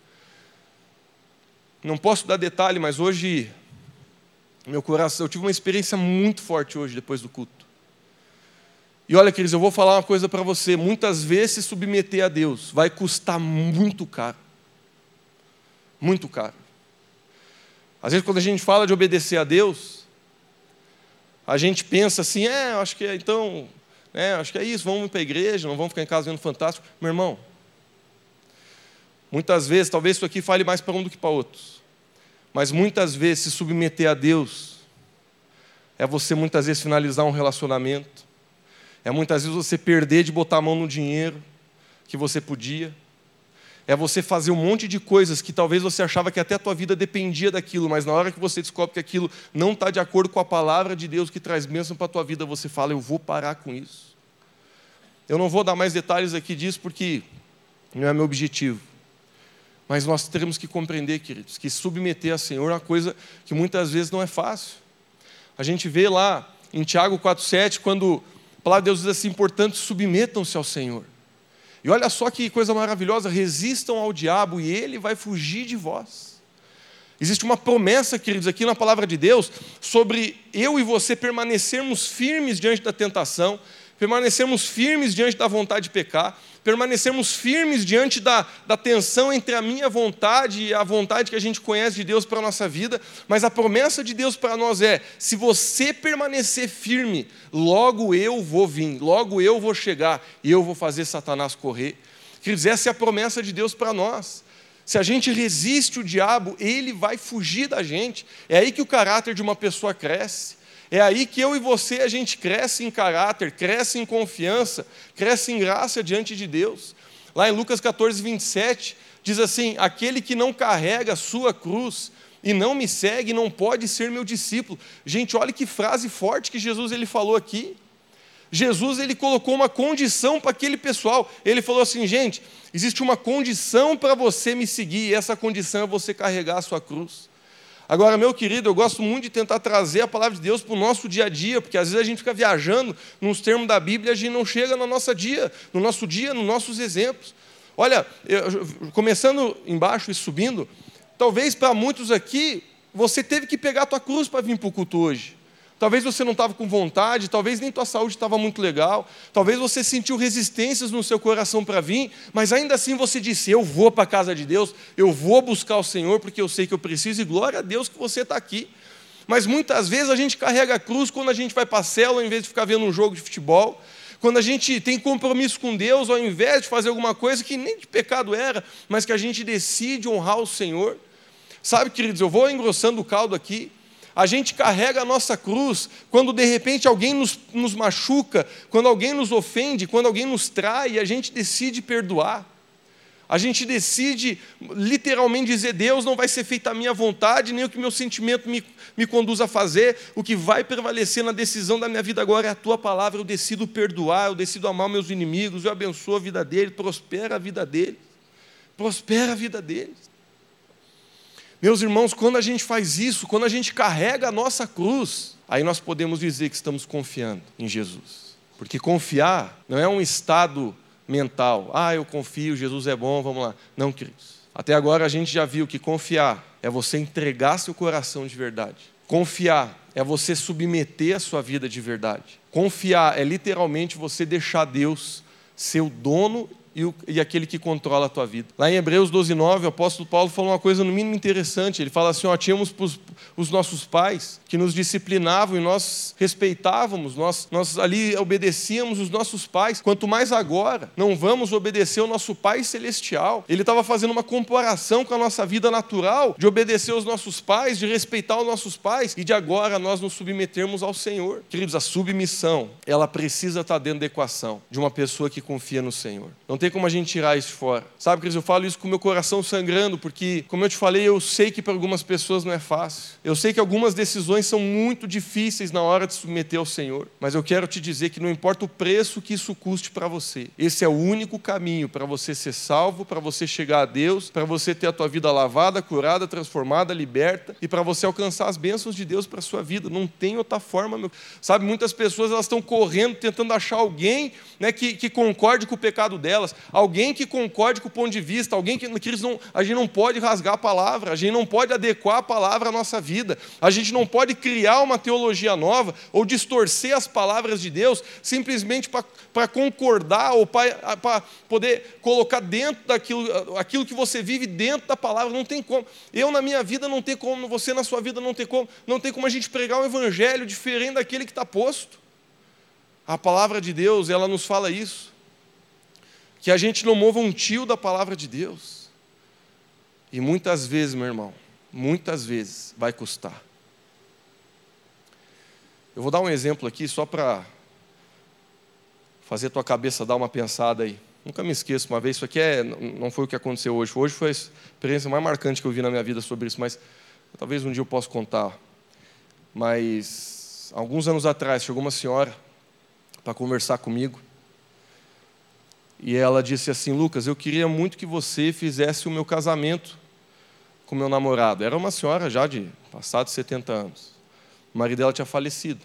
Não posso dar detalhe, mas hoje, meu coração, eu tive uma experiência muito forte hoje, depois do culto. E olha, queridos, eu vou falar uma coisa para você. Muitas vezes se submeter a Deus vai custar muito caro. Muito caro. Às vezes, quando a gente fala de obedecer a Deus, a gente pensa assim, acho que é, então, acho que é isso, vamos para a igreja, não vamos ficar em casa vendo Fantástico. Meu irmão, muitas vezes, talvez isso aqui fale mais para um do que para outros, mas muitas vezes se submeter a Deus é você muitas vezes finalizar um relacionamento, é muitas vezes você perder de botar a mão no dinheiro que você podia, é você fazer um monte de coisas que talvez você achava que até a tua vida dependia daquilo, mas na hora que você descobre que aquilo não está de acordo com a palavra de Deus que traz bênção para a tua vida, você fala, eu vou parar com isso. Eu não vou dar mais detalhes aqui disso porque não é meu objetivo. Mas nós temos que compreender, queridos, que submeter a Senhor é uma coisa que muitas vezes não é fácil. A gente vê lá em Tiago 4,7, quando a palavra de Deus diz assim, portanto, submetam-se ao Senhor. E olha só que coisa maravilhosa, resistam ao diabo e ele vai fugir de vós. Existe uma promessa, queridos, aqui na palavra de Deus, sobre eu e você permanecermos firmes diante da tentação, permanecermos firmes diante da vontade de pecar, permanecermos firmes diante da tensão entre a minha vontade e a vontade que a gente conhece de Deus para a nossa vida. Mas a promessa de Deus para nós é: se você permanecer firme, logo eu vou vir, logo eu vou chegar e eu vou fazer Satanás correr. Queridos, essa é a promessa de Deus para nós. Se a gente resiste o diabo, ele vai fugir da gente. É aí que o caráter de uma pessoa cresce. É aí que eu e você, a gente cresce em caráter, cresce em confiança, cresce em graça diante de Deus. Lá em Lucas 14, 27, diz assim: aquele que não carrega a sua cruz e não me segue, não pode ser meu discípulo. Gente, olha que frase forte que Jesus ele falou aqui. Jesus ele colocou uma condição para aquele pessoal. Ele falou assim: gente, existe uma condição para você me seguir, e essa condição é você carregar a sua cruz. Agora, meu querido, eu gosto muito de tentar trazer a palavra de Deus para o nosso dia a dia, porque às vezes a gente fica viajando nos termos da Bíblia e a gente não chega no nosso dia, nos nossos exemplos. Olha, começando embaixo e subindo, talvez para muitos aqui, você teve que pegar a tua cruz para vir para o culto hoje. Talvez você não estava com vontade, talvez nem tua saúde estava muito legal, talvez você sentiu resistências no seu coração para vir, mas ainda assim você disse: eu vou para a casa de Deus, eu vou buscar o Senhor, porque eu sei que eu preciso, e glória a Deus que você está aqui. Mas muitas vezes a gente carrega a cruz quando a gente vai para a célula, ao invés de ficar vendo um jogo de futebol, quando a gente tem compromisso com Deus, ao invés de fazer alguma coisa que nem de pecado era, mas que a gente decide honrar o Senhor. Sabe, queridos, eu vou engrossando o caldo aqui. A gente carrega a nossa cruz quando de repente alguém nos machuca, quando alguém nos ofende, quando alguém nos trai, a gente decide perdoar. A gente decide literalmente dizer: Deus, não vai ser feita a minha vontade, nem o que meu sentimento me conduz a fazer. O que vai prevalecer na decisão da minha vida agora é a tua palavra. Eu decido perdoar, eu decido amar meus inimigos, eu abençoo a vida deles, prospera a vida deles. Prospera a vida deles. Meus irmãos, quando a gente faz isso, quando a gente carrega a nossa cruz, aí nós podemos dizer que estamos confiando em Jesus. Porque confiar não é um estado mental. Eu confio, Jesus é bom, vamos lá. Não, queridos. Até agora a gente já viu que confiar é você entregar seu coração de verdade. Confiar é você submeter a sua vida de verdade. Confiar é literalmente você deixar Deus ser o dono e aquele que controla a tua vida. Lá em Hebreus 12:9, o apóstolo Paulo falou uma coisa no mínimo interessante. Ele fala assim: tínhamos os nossos pais que nos disciplinavam e nós respeitávamos, nós ali obedecíamos os nossos pais. Quanto mais agora, não vamos obedecer ao nosso Pai Celestial. Ele estava fazendo uma comparação com a nossa vida natural, de obedecer aos nossos pais, de respeitar os nossos pais, e de agora nós nos submetermos ao Senhor. Queridos, a submissão, ela precisa estar dentro da equação de uma pessoa que confia no Senhor. Não tem como a gente tirar isso de fora. Sabe, queridos, eu falo isso com o meu coração sangrando, porque, como eu te falei, eu sei que para algumas pessoas não é fácil. Eu sei que algumas decisões são muito difíceis na hora de submeter ao Senhor. Mas eu quero te dizer que não importa o preço que isso custe para você. Esse é o único caminho para você ser salvo, para você chegar a Deus, para você ter a tua vida lavada, curada, transformada, liberta, e para você alcançar as bênçãos de Deus para a sua vida. Não tem outra forma, meu. Sabe, muitas pessoas elas estão correndo, tentando achar alguém, né, que concorde com o pecado delas, alguém que concorde com o ponto de vista, alguém que a gente não pode rasgar a palavra, a gente não pode adequar a palavra à nossa vida, a gente não pode criar uma teologia nova ou distorcer as palavras de Deus simplesmente para concordar ou para poder colocar dentro aquilo que você vive dentro da palavra. Não tem como. Eu na minha vida não tem como, você na sua vida não tem como a gente pregar um evangelho diferente daquele que está posto. A palavra de Deus, ela nos fala isso. Que a gente não mova um tio da palavra de Deus. E muitas vezes, meu irmão, muitas vezes vai custar. Eu vou dar um exemplo aqui só para fazer a tua cabeça dar uma pensada aí. Nunca me esqueço, uma vez, isso aqui não foi o que aconteceu hoje. Hoje foi a experiência mais marcante que eu vi na minha vida sobre isso, mas talvez um dia eu possa contar. Mas, alguns anos atrás, chegou uma senhora para conversar comigo. E ela disse assim: Lucas, eu queria muito que você fizesse o meu casamento com o meu namorado. Era uma senhora já de passados 70 anos. O marido dela tinha falecido.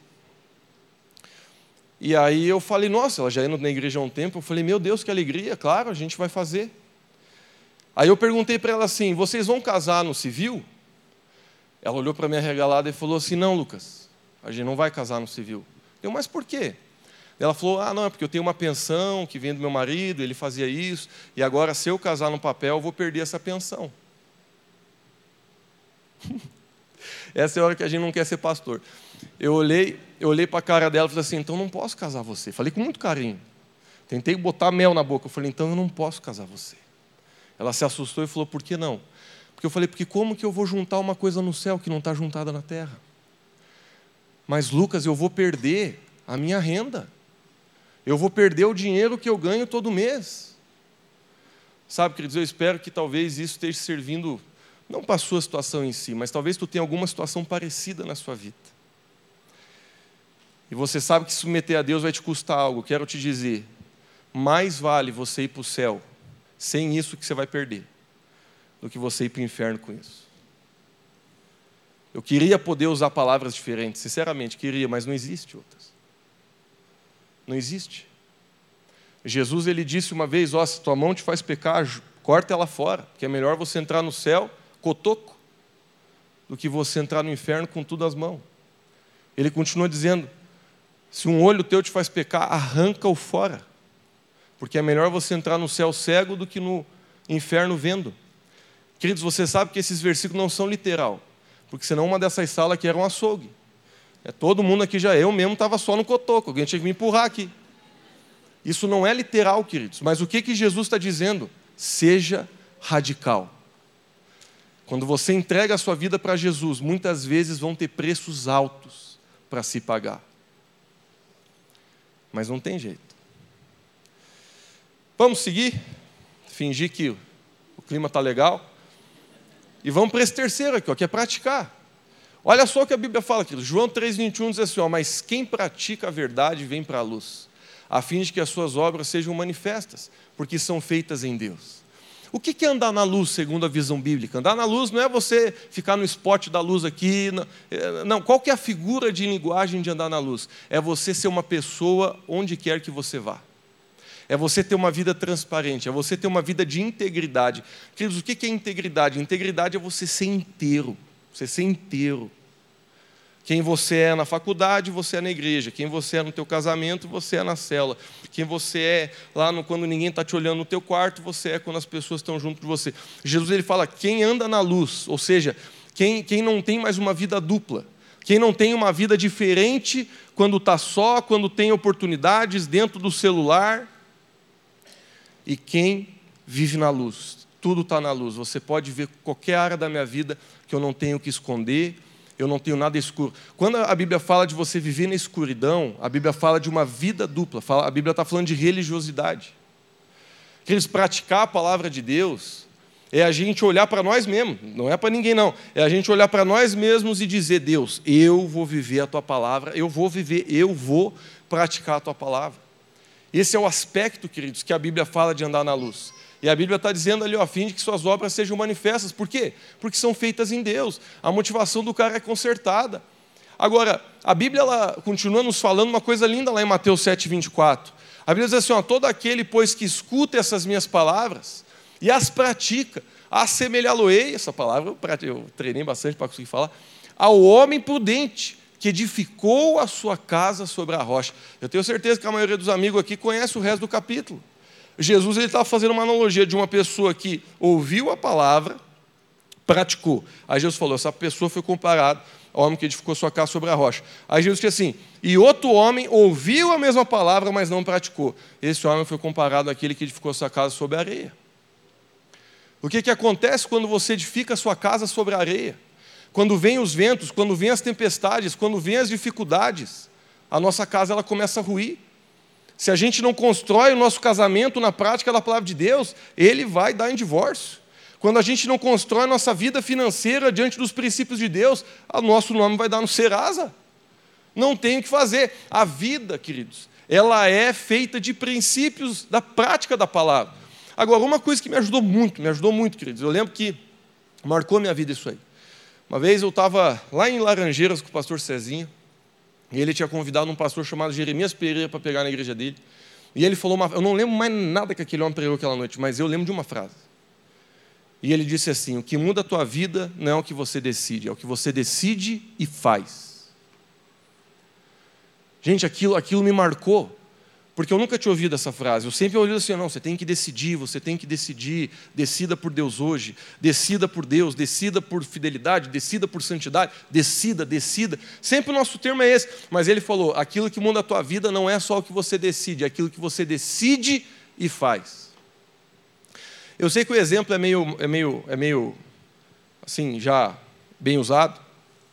E aí eu falei: nossa, ela já indo na igreja há um tempo. Eu falei: meu Deus, que alegria, claro, a gente vai fazer. Aí eu perguntei para ela assim: vocês vão casar no civil? Ela olhou para mim arregalada e falou assim, não, Lucas, a gente não vai casar no civil. Eu, mas por quê? Ela falou, não, é porque eu tenho uma pensão que vem do meu marido, ele fazia isso, e agora se eu casar no papel, eu vou perder essa pensão. Essa é a hora que a gente não quer ser pastor. Eu olhei para a cara dela e falei assim, então eu não posso casar você. Falei com muito carinho. Tentei botar mel na boca. Eu falei, então eu não posso casar você. Ela se assustou e falou, por que não? Porque eu falei, porque como que eu vou juntar uma coisa no céu que não está juntada na terra? Mas, Lucas, eu vou perder a minha renda. Eu vou perder o dinheiro que eu ganho todo mês. Sabe, queridos, eu espero que talvez isso esteja servindo, não para a sua situação em si, mas talvez tu tenha alguma situação parecida na sua vida. E você sabe que se submeter a Deus vai te custar algo. Quero te dizer, mais vale você ir para o céu sem isso que você vai perder, do que você ir para o inferno com isso. Eu queria poder usar palavras diferentes, sinceramente, queria, mas não existe outras. Não existe. Jesus, ele disse uma vez, se tua mão te faz pecar, corta ela fora, porque é melhor você entrar no céu, cotoco, do que você entrar no inferno com tudo às mãos. Ele continua dizendo, se um olho teu te faz pecar, arranca-o fora, porque é melhor você entrar no céu cego do que no inferno vendo. Queridos, você sabe que esses versículos não são literal, porque senão uma dessas salas aqui era um açougue. Todo mundo aqui eu mesmo estava só no cotoco, alguém tinha que me empurrar aqui. Isso não é literal, queridos, mas o que Jesus está dizendo? Seja radical. Quando você entrega a sua vida para Jesus, muitas vezes vão ter preços altos para se pagar. Mas não tem jeito. Vamos seguir? Fingir que o clima está legal? E vamos para esse terceiro aqui, que é praticar. Olha só o que a Bíblia fala, querido. João 3,21 diz assim, mas quem pratica a verdade vem para a luz, a fim de que as suas obras sejam manifestas, porque são feitas em Deus. O que é andar na luz, segundo a visão bíblica? Andar na luz não é você ficar no spot da luz aqui. Não, qual que é a figura de linguagem de andar na luz? É você ser uma pessoa onde quer que você vá. É você ter uma vida transparente, é você ter uma vida de integridade. Queridos, o que é integridade? Integridade é você ser inteiro. Você ser inteiro. Quem você é na faculdade, você é na igreja. Quem você é no teu casamento, você é na célula. Quem você é lá quando ninguém está te olhando no teu quarto, você é quando as pessoas estão junto de você. Jesus, ele fala, quem anda na luz, ou seja, quem não tem mais uma vida dupla, quem não tem uma vida diferente quando está só, quando tem oportunidades dentro do celular, e quem vive na luz. Tudo está na luz. Você pode ver qualquer área da minha vida que eu não tenho que esconder, eu não tenho nada escuro. Quando a Bíblia fala de você viver na escuridão, a Bíblia fala de uma vida dupla. A Bíblia está falando de religiosidade. Queridos, praticar a palavra de Deus é a gente olhar para nós mesmos, não é para ninguém não. É a gente olhar para nós mesmos e dizer, Deus, eu vou viver a Tua palavra, eu vou praticar a Tua palavra. Esse é o aspecto, queridos, que a Bíblia fala de andar na luz. E a Bíblia está dizendo ali, a fim de que suas obras sejam manifestas. Por quê? Porque são feitas em Deus. A motivação do cara é consertada. Agora, a Bíblia ela continua nos falando uma coisa linda lá em Mateus 7,24. A Bíblia diz assim, todo aquele, pois, que escuta essas minhas palavras e as pratica, assemelhá-lo-ei, essa palavra eu treinei bastante para conseguir falar, ao homem prudente, que edificou a sua casa sobre a rocha. Eu tenho certeza que a maioria dos amigos aqui conhece o resto do capítulo. Jesus estava fazendo uma analogia de uma pessoa que ouviu a palavra, praticou. Aí Jesus falou, essa pessoa foi comparada ao homem que edificou sua casa sobre a rocha. Aí Jesus disse assim, e outro homem ouviu a mesma palavra, mas não praticou. Esse homem foi comparado àquele que edificou sua casa sobre a areia. O que acontece quando você edifica a sua casa sobre a areia? Quando vêm os ventos, quando vêm as tempestades, quando vêm as dificuldades, a nossa casa ela começa a ruir. Se a gente não constrói o nosso casamento na prática da palavra de Deus, ele vai dar em divórcio. Quando a gente não constrói a nossa vida financeira diante dos princípios de Deus, o nosso nome vai dar no Serasa. Não tem o que fazer. A vida, queridos, ela é feita de princípios da prática da palavra. Agora, uma coisa que me ajudou muito, queridos, eu lembro que marcou minha vida isso aí. Uma vez eu estava lá em Laranjeiras com o pastor Cezinha, e ele tinha convidado um pastor chamado Jeremias Pereira para pegar na igreja dele. E ele falou eu não lembro mais nada que aquele homem pregou aquela noite, mas eu lembro de uma frase. E ele disse assim: o que muda a tua vida não é o que você decide, é o que você decide e faz. Gente, aquilo me marcou, porque eu nunca tinha ouvido essa frase. Eu sempre ouvi assim: não, você tem que decidir, decida por Deus hoje, decida por Deus, decida por fidelidade, decida por santidade, decida. Sempre o nosso termo é esse. Mas ele falou: aquilo que muda a tua vida não é só o que você decide, é aquilo que você decide e faz. Eu sei que o exemplo é meio assim, já bem usado,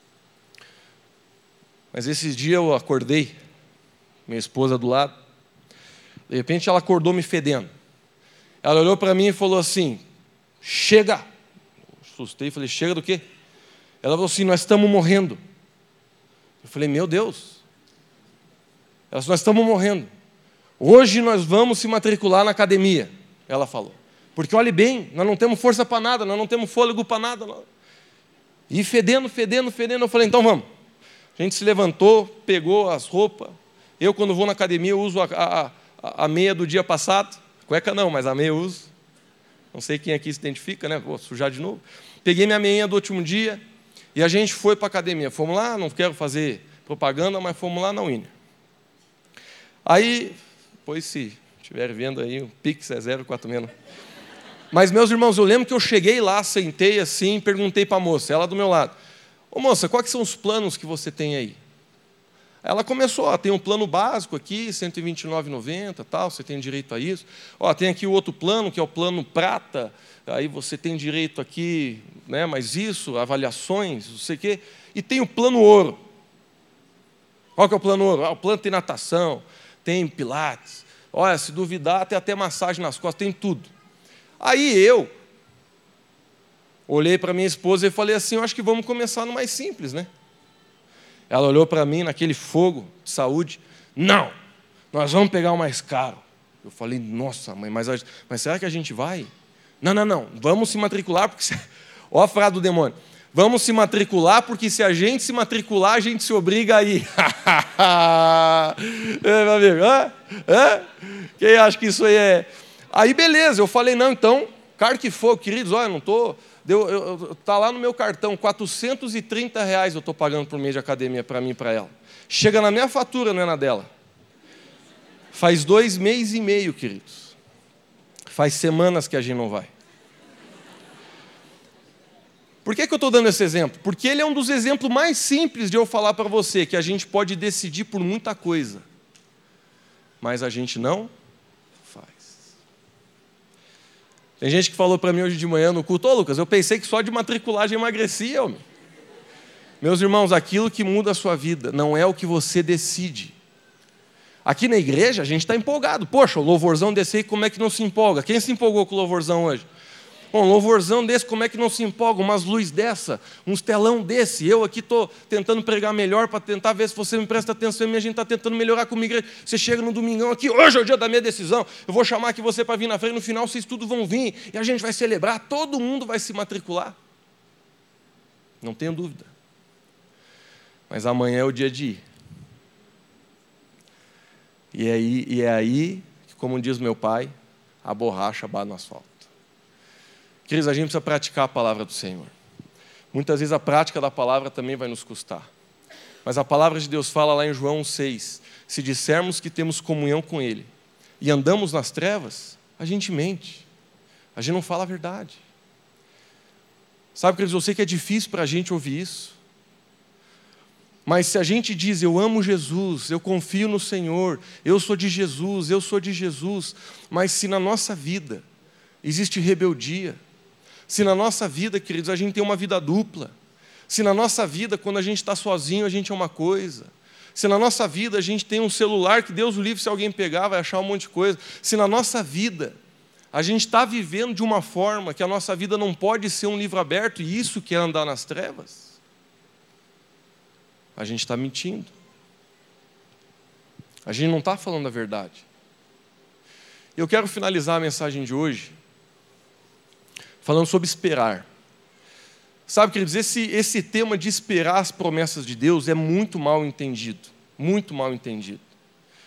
mas esses dias eu acordei, minha esposa do lado, de repente ela acordou me fedendo. Ela olhou para mim e falou assim: chega! Eu assustei e falei: chega do quê? Ela falou assim: nós estamos morrendo. Eu falei: meu Deus! Ela falou: nós estamos morrendo. Hoje nós vamos se matricular na academia, ela falou. Porque olhe bem, nós não temos força para nada, nós não temos fôlego para nada. E fedendo. Eu falei: então vamos. A gente se levantou, pegou as roupas. Eu, quando vou na academia, eu uso a meia do dia passado. Cueca não, mas a meia eu uso. Não sei quem aqui se identifica, né? Vou sujar de novo. Peguei minha meia do último dia e a gente foi para a academia. Fomos lá, não quero fazer propaganda, mas fomos lá na Winner. Aí, depois se estiver vendo aí, o Pix é 046. Mas, meus irmãos, eu lembro que eu cheguei lá, sentei assim, perguntei para a moça, ela do meu lado: ô moça, quais são os planos que você tem aí? Ela começou: tem um plano básico aqui, R$ 129,90, tal, você tem direito a isso. Tem aqui o outro plano, que é o plano prata, aí você tem direito aqui, né, mas isso, avaliações, não sei o quê. E tem o plano ouro. Qual que é o plano ouro? O plano tem natação, tem pilates. Olha, se duvidar, tem até massagem nas costas, tem tudo. Aí eu olhei para minha esposa e falei assim: eu acho que vamos começar no mais simples, né? Ela olhou para mim naquele fogo de saúde: não, nós vamos pegar o mais caro. Eu falei: nossa, mãe, mas será que a gente vai? Não, vamos se matricular, porque... Ó a frase do demônio: vamos se matricular, porque se a gente se matricular, a gente se obriga a ir. Meu amigo, quem acha que isso aí é... Aí, beleza, eu falei: não, então, caro que for, queridos, olha, não estou... Está lá no meu cartão, R$430 eu estou pagando por mês de academia para mim e para ela. Chega na minha fatura, não é na dela. Faz 2 meses e meio, queridos. Faz semanas que a gente não vai. Por que eu estou dando esse exemplo? Porque ele é um dos exemplos mais simples de eu falar para você que a gente pode decidir por muita coisa, mas a gente não faz. Tem gente que falou para mim hoje de manhã no culto: ô Lucas, eu pensei que só de matriculagem emagrecia. Homem. Meus irmãos, aquilo que muda a sua vida não é o que você decide. Aqui na igreja a gente está empolgado. Poxa, o louvorzão desse aí, como é que não se empolga? Quem se empolgou com o louvorzão hoje? Bom, um louvorzão desse, como é que não se empolga? Umas luzes dessa, uns telão desse. Eu aqui estou tentando pregar melhor para tentar ver se você me presta atenção. E a gente está tentando melhorar comigo. Você chega no domingão aqui: hoje é o dia da minha decisão. Eu vou chamar aqui você para vir na frente. No final vocês tudo vão vir e a gente vai celebrar. Todo mundo vai se matricular. Não tenho dúvida. Mas amanhã é o dia de ir. E é aí que, como diz meu pai, a borracha bate no asfalto. Queridos, a gente precisa praticar a palavra do Senhor. Muitas vezes a prática da palavra também vai nos custar. Mas a palavra de Deus fala lá em João 6, se dissermos que temos comunhão com Ele e andamos nas trevas, a gente mente. A gente não fala a verdade. Sabe, queridos, eu sei que é difícil para a gente ouvir isso. Mas se a gente diz: eu amo Jesus, eu confio no Senhor, eu sou de Jesus, mas se na nossa vida existe rebeldia, se na nossa vida, queridos, a gente tem uma vida dupla, se na nossa vida, quando a gente está sozinho, a gente é uma coisa, se na nossa vida a gente tem um celular que Deus o livre, se alguém pegar, vai achar um monte de coisa, se na nossa vida a gente está vivendo de uma forma que a nossa vida não pode ser um livro aberto, e isso que é andar nas trevas, a gente está mentindo. A gente não está falando a verdade. Eu quero finalizar a mensagem de hoje falando sobre esperar. Sabe, queridos, esse tema de esperar as promessas de Deus é muito mal entendido. Muito mal entendido.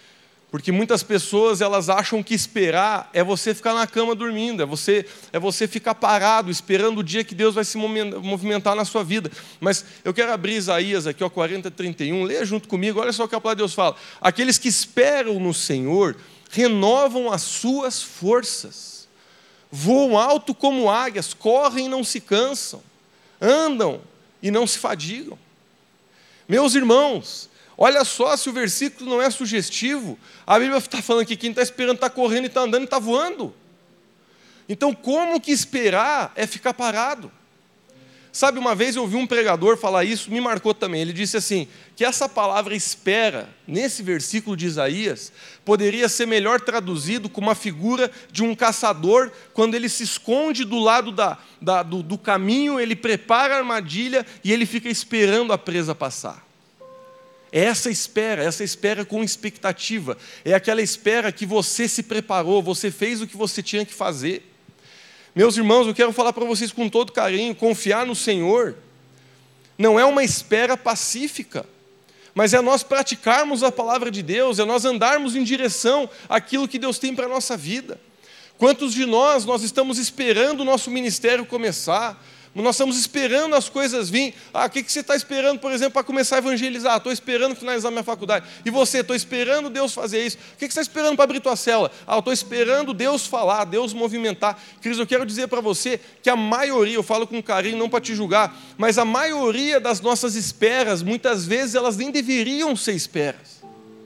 Porque muitas pessoas elas acham que esperar é você ficar na cama dormindo, é você ficar parado, esperando o dia que Deus vai se movimentar na sua vida. Mas eu quero abrir Isaías aqui, 40:31, leia junto comigo, olha só o que a palavra de Deus fala. Aqueles que esperam no Senhor renovam as suas forças, voam alto como águias, correm e não se cansam, andam e não se fadigam. Meus irmãos, olha só se o versículo não é sugestivo. A Bíblia está falando que quem está esperando está correndo, está andando e está voando. Então, como que esperar é ficar parado? Sabe, uma vez eu ouvi um pregador falar isso, me marcou também. Ele disse assim, que essa palavra espera, nesse versículo de Isaías, poderia ser melhor traduzido como uma figura de um caçador, quando ele se esconde do lado do caminho, ele prepara a armadilha e ele fica esperando a presa passar. É essa espera com expectativa, é aquela espera que você se preparou, você fez o que você tinha que fazer. Meus irmãos, eu quero falar para vocês com todo carinho, confiar no Senhor não é uma espera pacífica, mas é nós praticarmos a palavra de Deus, é nós andarmos em direção àquilo que Deus tem para a nossa vida. Quantos de nós estamos esperando o nosso ministério começar? Nós estamos esperando as coisas virem. O que você está esperando, por exemplo, para começar a evangelizar? Estou esperando finalizar minha faculdade. E você? Estou esperando Deus fazer isso. O que você está esperando para abrir tua célula? Estou esperando Deus falar, Deus movimentar. Queridos, eu quero dizer para você que a maioria, eu falo com carinho, não para te julgar, mas a maioria das nossas esperas, muitas vezes, elas nem deveriam ser esperas.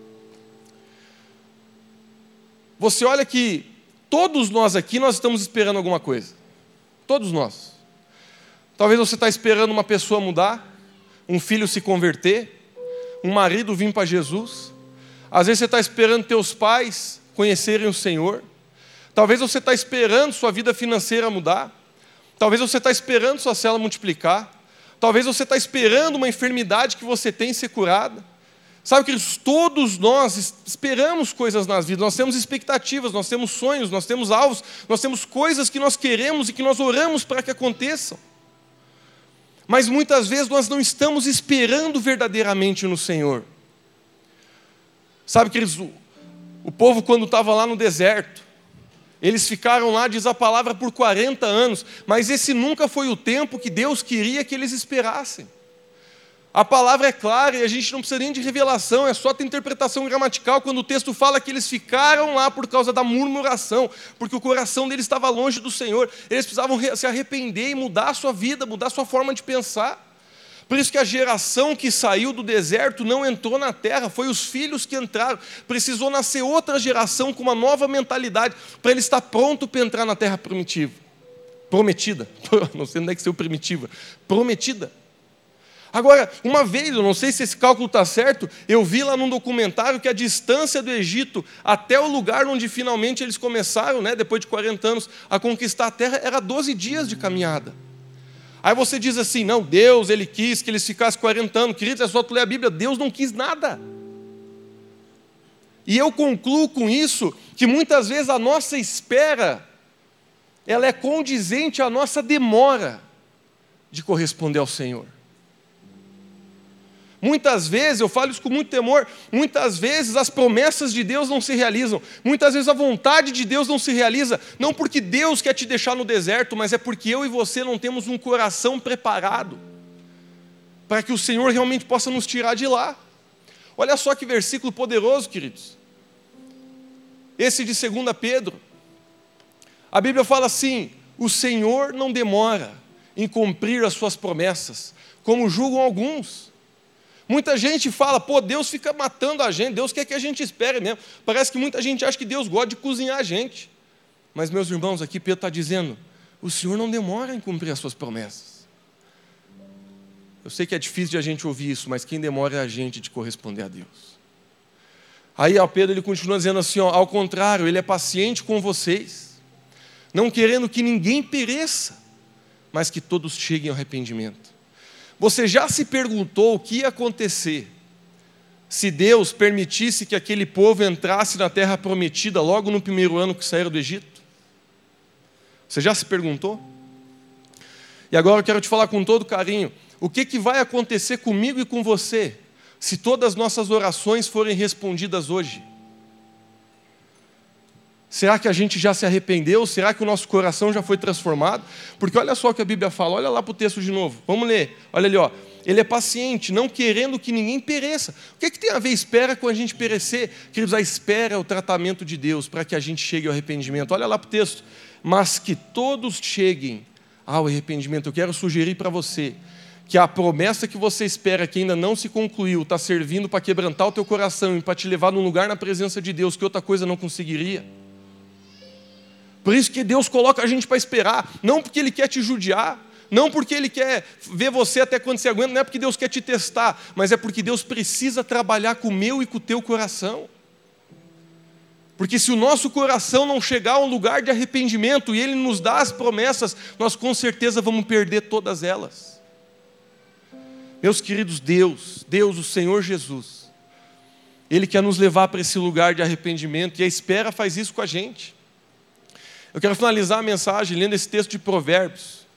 Você olha que todos nós aqui, nós estamos esperando alguma coisa. Todos nós. Talvez você está esperando uma pessoa mudar, um filho se converter, um marido vir para Jesus. Às vezes você está esperando teus pais conhecerem o Senhor. Talvez você está esperando sua vida financeira mudar. Talvez você está esperando sua célula multiplicar. Talvez você está esperando uma enfermidade que você tem ser curada. Sabe, queridos, todos nós esperamos coisas nas vidas, nós temos expectativas, nós temos sonhos, nós temos alvos, nós temos coisas que nós queremos e que nós oramos para que aconteçam. Mas muitas vezes nós não estamos esperando verdadeiramente no Senhor. Sabe, queridos, o povo quando estava lá no deserto, eles ficaram lá, diz a palavra, por 40 anos, mas esse nunca foi o tempo que Deus queria que eles esperassem. A palavra é clara e a gente não precisa nem de revelação, é só ter interpretação gramatical quando o texto fala que eles ficaram lá por causa da murmuração, porque o coração deles estava longe do Senhor, eles precisavam se arrepender e mudar a sua vida, mudar a sua forma de pensar. Por isso que a geração que saiu do deserto não entrou na terra, foi os filhos que entraram. Precisou nascer outra geração com uma nova mentalidade, para ele estar pronto para entrar na terra prometida. Não sei onde é que saiu primitiva, prometida. Agora, uma vez, eu não sei se esse cálculo está certo, eu vi lá num documentário que a distância do Egito até o lugar onde finalmente eles começaram, depois de 40 anos, a conquistar a terra, era 12 dias de caminhada. Aí você diz assim, não, Deus, Ele quis que eles ficassem 40 anos. Queridos, é só tu ler a Bíblia, Deus não quis nada. E eu concluo com isso, que muitas vezes a nossa espera, ela é condizente à nossa demora de corresponder ao Senhor. Muitas vezes, eu falo isso com muito temor, muitas vezes as promessas de Deus não se realizam, muitas vezes a vontade de Deus não se realiza, não porque Deus quer te deixar no deserto, mas é porque eu e você não temos um coração preparado para que o Senhor realmente possa nos tirar de lá. Olha só que versículo poderoso, queridos. Esse de 2 Pedro. A Bíblia fala assim, o Senhor não demora em cumprir as suas promessas, como julgam alguns. Muita gente fala, Deus fica matando a gente, Deus quer que a gente espere mesmo. Parece que muita gente acha que Deus gosta de cozinhar a gente. Mas, meus irmãos, aqui Pedro está dizendo, o Senhor não demora em cumprir as suas promessas. Eu sei que é difícil de a gente ouvir isso, mas quem demora é a gente de corresponder a Deus. Aí Pedro ele continua dizendo assim, ao contrário, Ele é paciente com vocês, não querendo que ninguém pereça, mas que todos cheguem ao arrependimento. Você já se perguntou o que ia acontecer se Deus permitisse que aquele povo entrasse na terra prometida logo no primeiro ano que saíram do Egito? Você já se perguntou? E agora eu quero te falar com todo carinho, o que vai acontecer comigo e com você se todas as nossas orações forem respondidas hoje? Será que a gente já se arrependeu? Será que o nosso coração já foi transformado? Porque olha só o que a Bíblia fala, olha lá para o texto de novo. Vamos ler, olha ali, ó. Ele é paciente, não querendo que ninguém pereça. O que tem a ver espera com a gente perecer? Queridos, a espera é o tratamento de Deus para que a gente chegue ao arrependimento. Olha lá para o texto. Mas que todos cheguem ao arrependimento. Eu quero sugerir para você que a promessa que você espera, que ainda não se concluiu, está servindo para quebrantar o teu coração e para te levar num lugar na presença de Deus que outra coisa não conseguiria. Por isso que Deus coloca a gente para esperar, não porque Ele quer te judiar, não porque Ele quer ver você até quando você aguenta, não é porque Deus quer te testar, mas é porque Deus precisa trabalhar com o meu e com o teu coração. Porque se o nosso coração não chegar a um lugar de arrependimento e Ele nos dá as promessas, nós com certeza vamos perder todas elas. Meus queridos, Deus, o Senhor Jesus, Ele quer nos levar para esse lugar de arrependimento e a espera faz isso com a gente. Eu quero finalizar a mensagem lendo esse texto de Provérbios.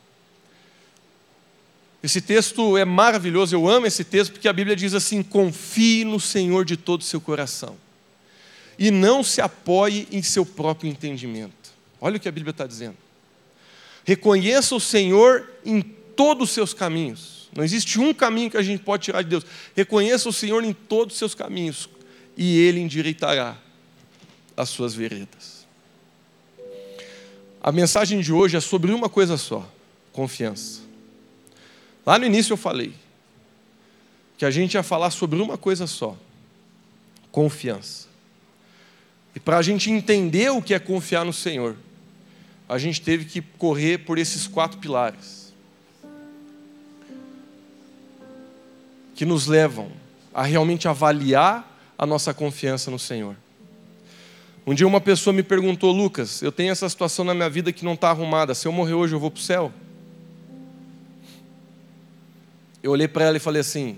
Esse texto é maravilhoso, eu amo esse texto porque a Bíblia diz assim: confie no Senhor de todo o seu coração e não se apoie em seu próprio entendimento. Olha o que a Bíblia está dizendo. Reconheça o Senhor em todos os seus caminhos. Não existe um caminho que a gente pode tirar de Deus. Reconheça o Senhor em todos os seus caminhos e Ele endireitará as suas veredas. A mensagem de hoje é sobre uma coisa só: confiança. Lá no início eu falei que a gente ia falar sobre uma coisa só: confiança. E para a gente entender o que é confiar no Senhor, a gente teve que correr por esses 4 pilares que nos levam a realmente avaliar a nossa confiança no Senhor. Um dia uma pessoa me perguntou: Lucas, eu tenho essa situação na minha vida que não está arrumada, se eu morrer hoje eu vou para o céu? Eu olhei para ela e falei assim: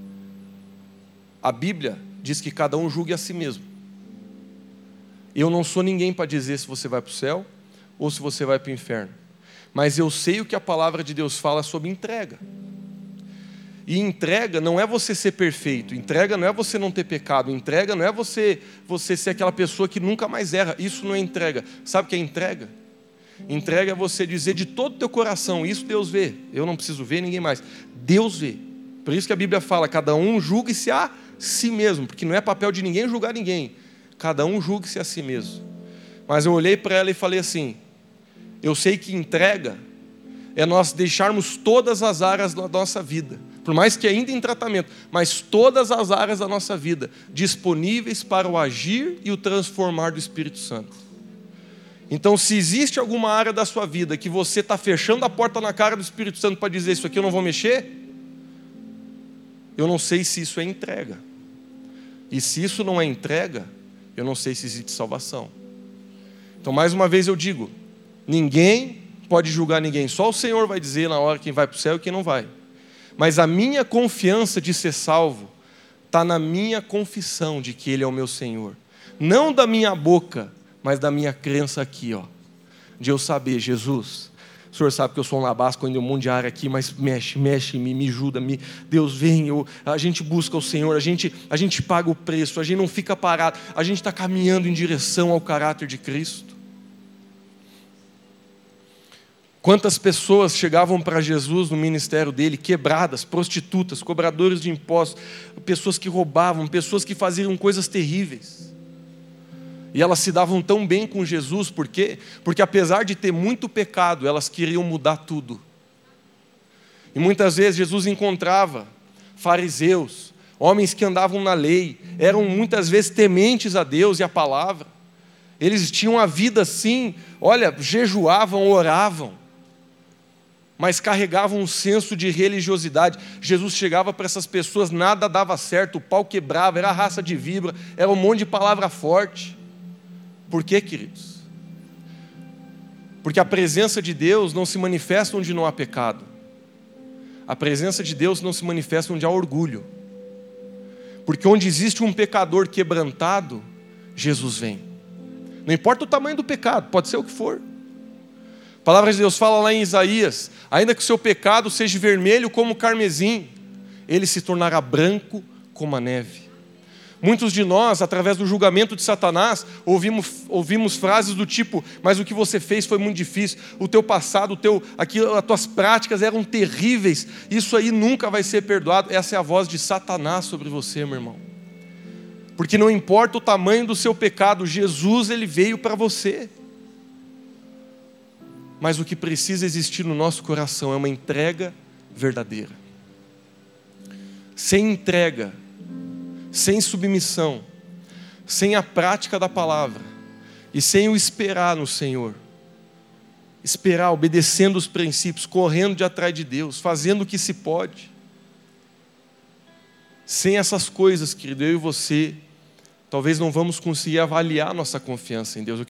a Bíblia diz que cada um julgue a si mesmo. Eu não sou ninguém para dizer se você vai para o céu ou se você vai para o inferno, mas eu sei o que a palavra de Deus fala sobre entrega. E entrega não é você ser perfeito, entrega não é você não ter pecado, entrega não é você ser aquela pessoa que nunca mais erra. Isso não é entrega. Sabe o que é entrega? Entrega é você dizer de todo o teu coração: isso Deus vê, eu não preciso ver ninguém mais, Deus vê. Por isso que a Bíblia fala: cada um julgue-se a si mesmo, porque não é papel de ninguém julgar ninguém, cada um julgue-se a si mesmo. Mas eu olhei para ela e falei assim: eu sei que entrega é nós deixarmos todas as áreas da nossa vida, por mais que ainda em tratamento, mas todas as áreas da nossa vida disponíveis para o agir e o transformar do Espírito Santo. Então, se existe alguma área da sua vida que você está fechando a porta na cara do Espírito Santo para dizer: isso aqui eu não vou mexer, eu não sei se isso é entrega. E se isso não é entrega, eu não sei se existe salvação. Então, mais uma vez eu digo: ninguém pode julgar ninguém, só o Senhor vai dizer na hora quem vai para o céu e quem não vai. Mas a minha confiança de ser salvo está na minha confissão de que Ele é o meu Senhor. Não da minha boca, mas da minha crença aqui, ó, de eu saber: Jesus, o Senhor sabe que eu sou um labasco, ainda um monte de área aqui, mas mexe, me ajuda, Deus vem, a gente busca o Senhor, a gente paga o preço, a gente não fica parado, a gente está caminhando em direção ao caráter de Cristo. Quantas pessoas chegavam para Jesus no ministério dele, quebradas, prostitutas, cobradores de impostos, pessoas que roubavam, pessoas que faziam coisas terríveis. E elas se davam tão bem com Jesus, por quê? Porque apesar de ter muito pecado, elas queriam mudar tudo. E muitas vezes Jesus encontrava fariseus, homens que andavam na lei, eram muitas vezes tementes a Deus e a palavra. Eles tinham a vida assim, olha, jejuavam, oravam, mas carregavam um senso de religiosidade. Jesus chegava para essas pessoas, nada dava certo, o pau quebrava, era raça de víbora, era um monte de palavra forte. Por quê, queridos? Porque a presença de Deus não se manifesta onde não há pecado. A presença de Deus não se manifesta onde há orgulho. Porque onde existe um pecador quebrantado, Jesus vem. Não importa o tamanho do pecado, pode ser o que for. A palavra de Deus fala lá em Isaías: ainda que o seu pecado seja vermelho como o carmesim, ele se tornará branco como a neve. Muitos de nós, através do julgamento de Satanás, ouvimos frases do tipo: mas o que você fez foi muito difícil, o teu passado, as tuas práticas eram terríveis, isso aí nunca vai ser perdoado. Essa é a voz de Satanás sobre você, meu irmão. Porque não importa o tamanho do seu pecado, Jesus, ele veio para você. Mas o que precisa existir no nosso coração é uma entrega verdadeira. Sem entrega, sem submissão, sem a prática da palavra e sem o esperar no Senhor, esperar obedecendo os princípios, correndo de atrás de Deus, fazendo o que se pode, sem essas coisas, querido, eu e você talvez não vamos conseguir avaliar nossa confiança em Deus.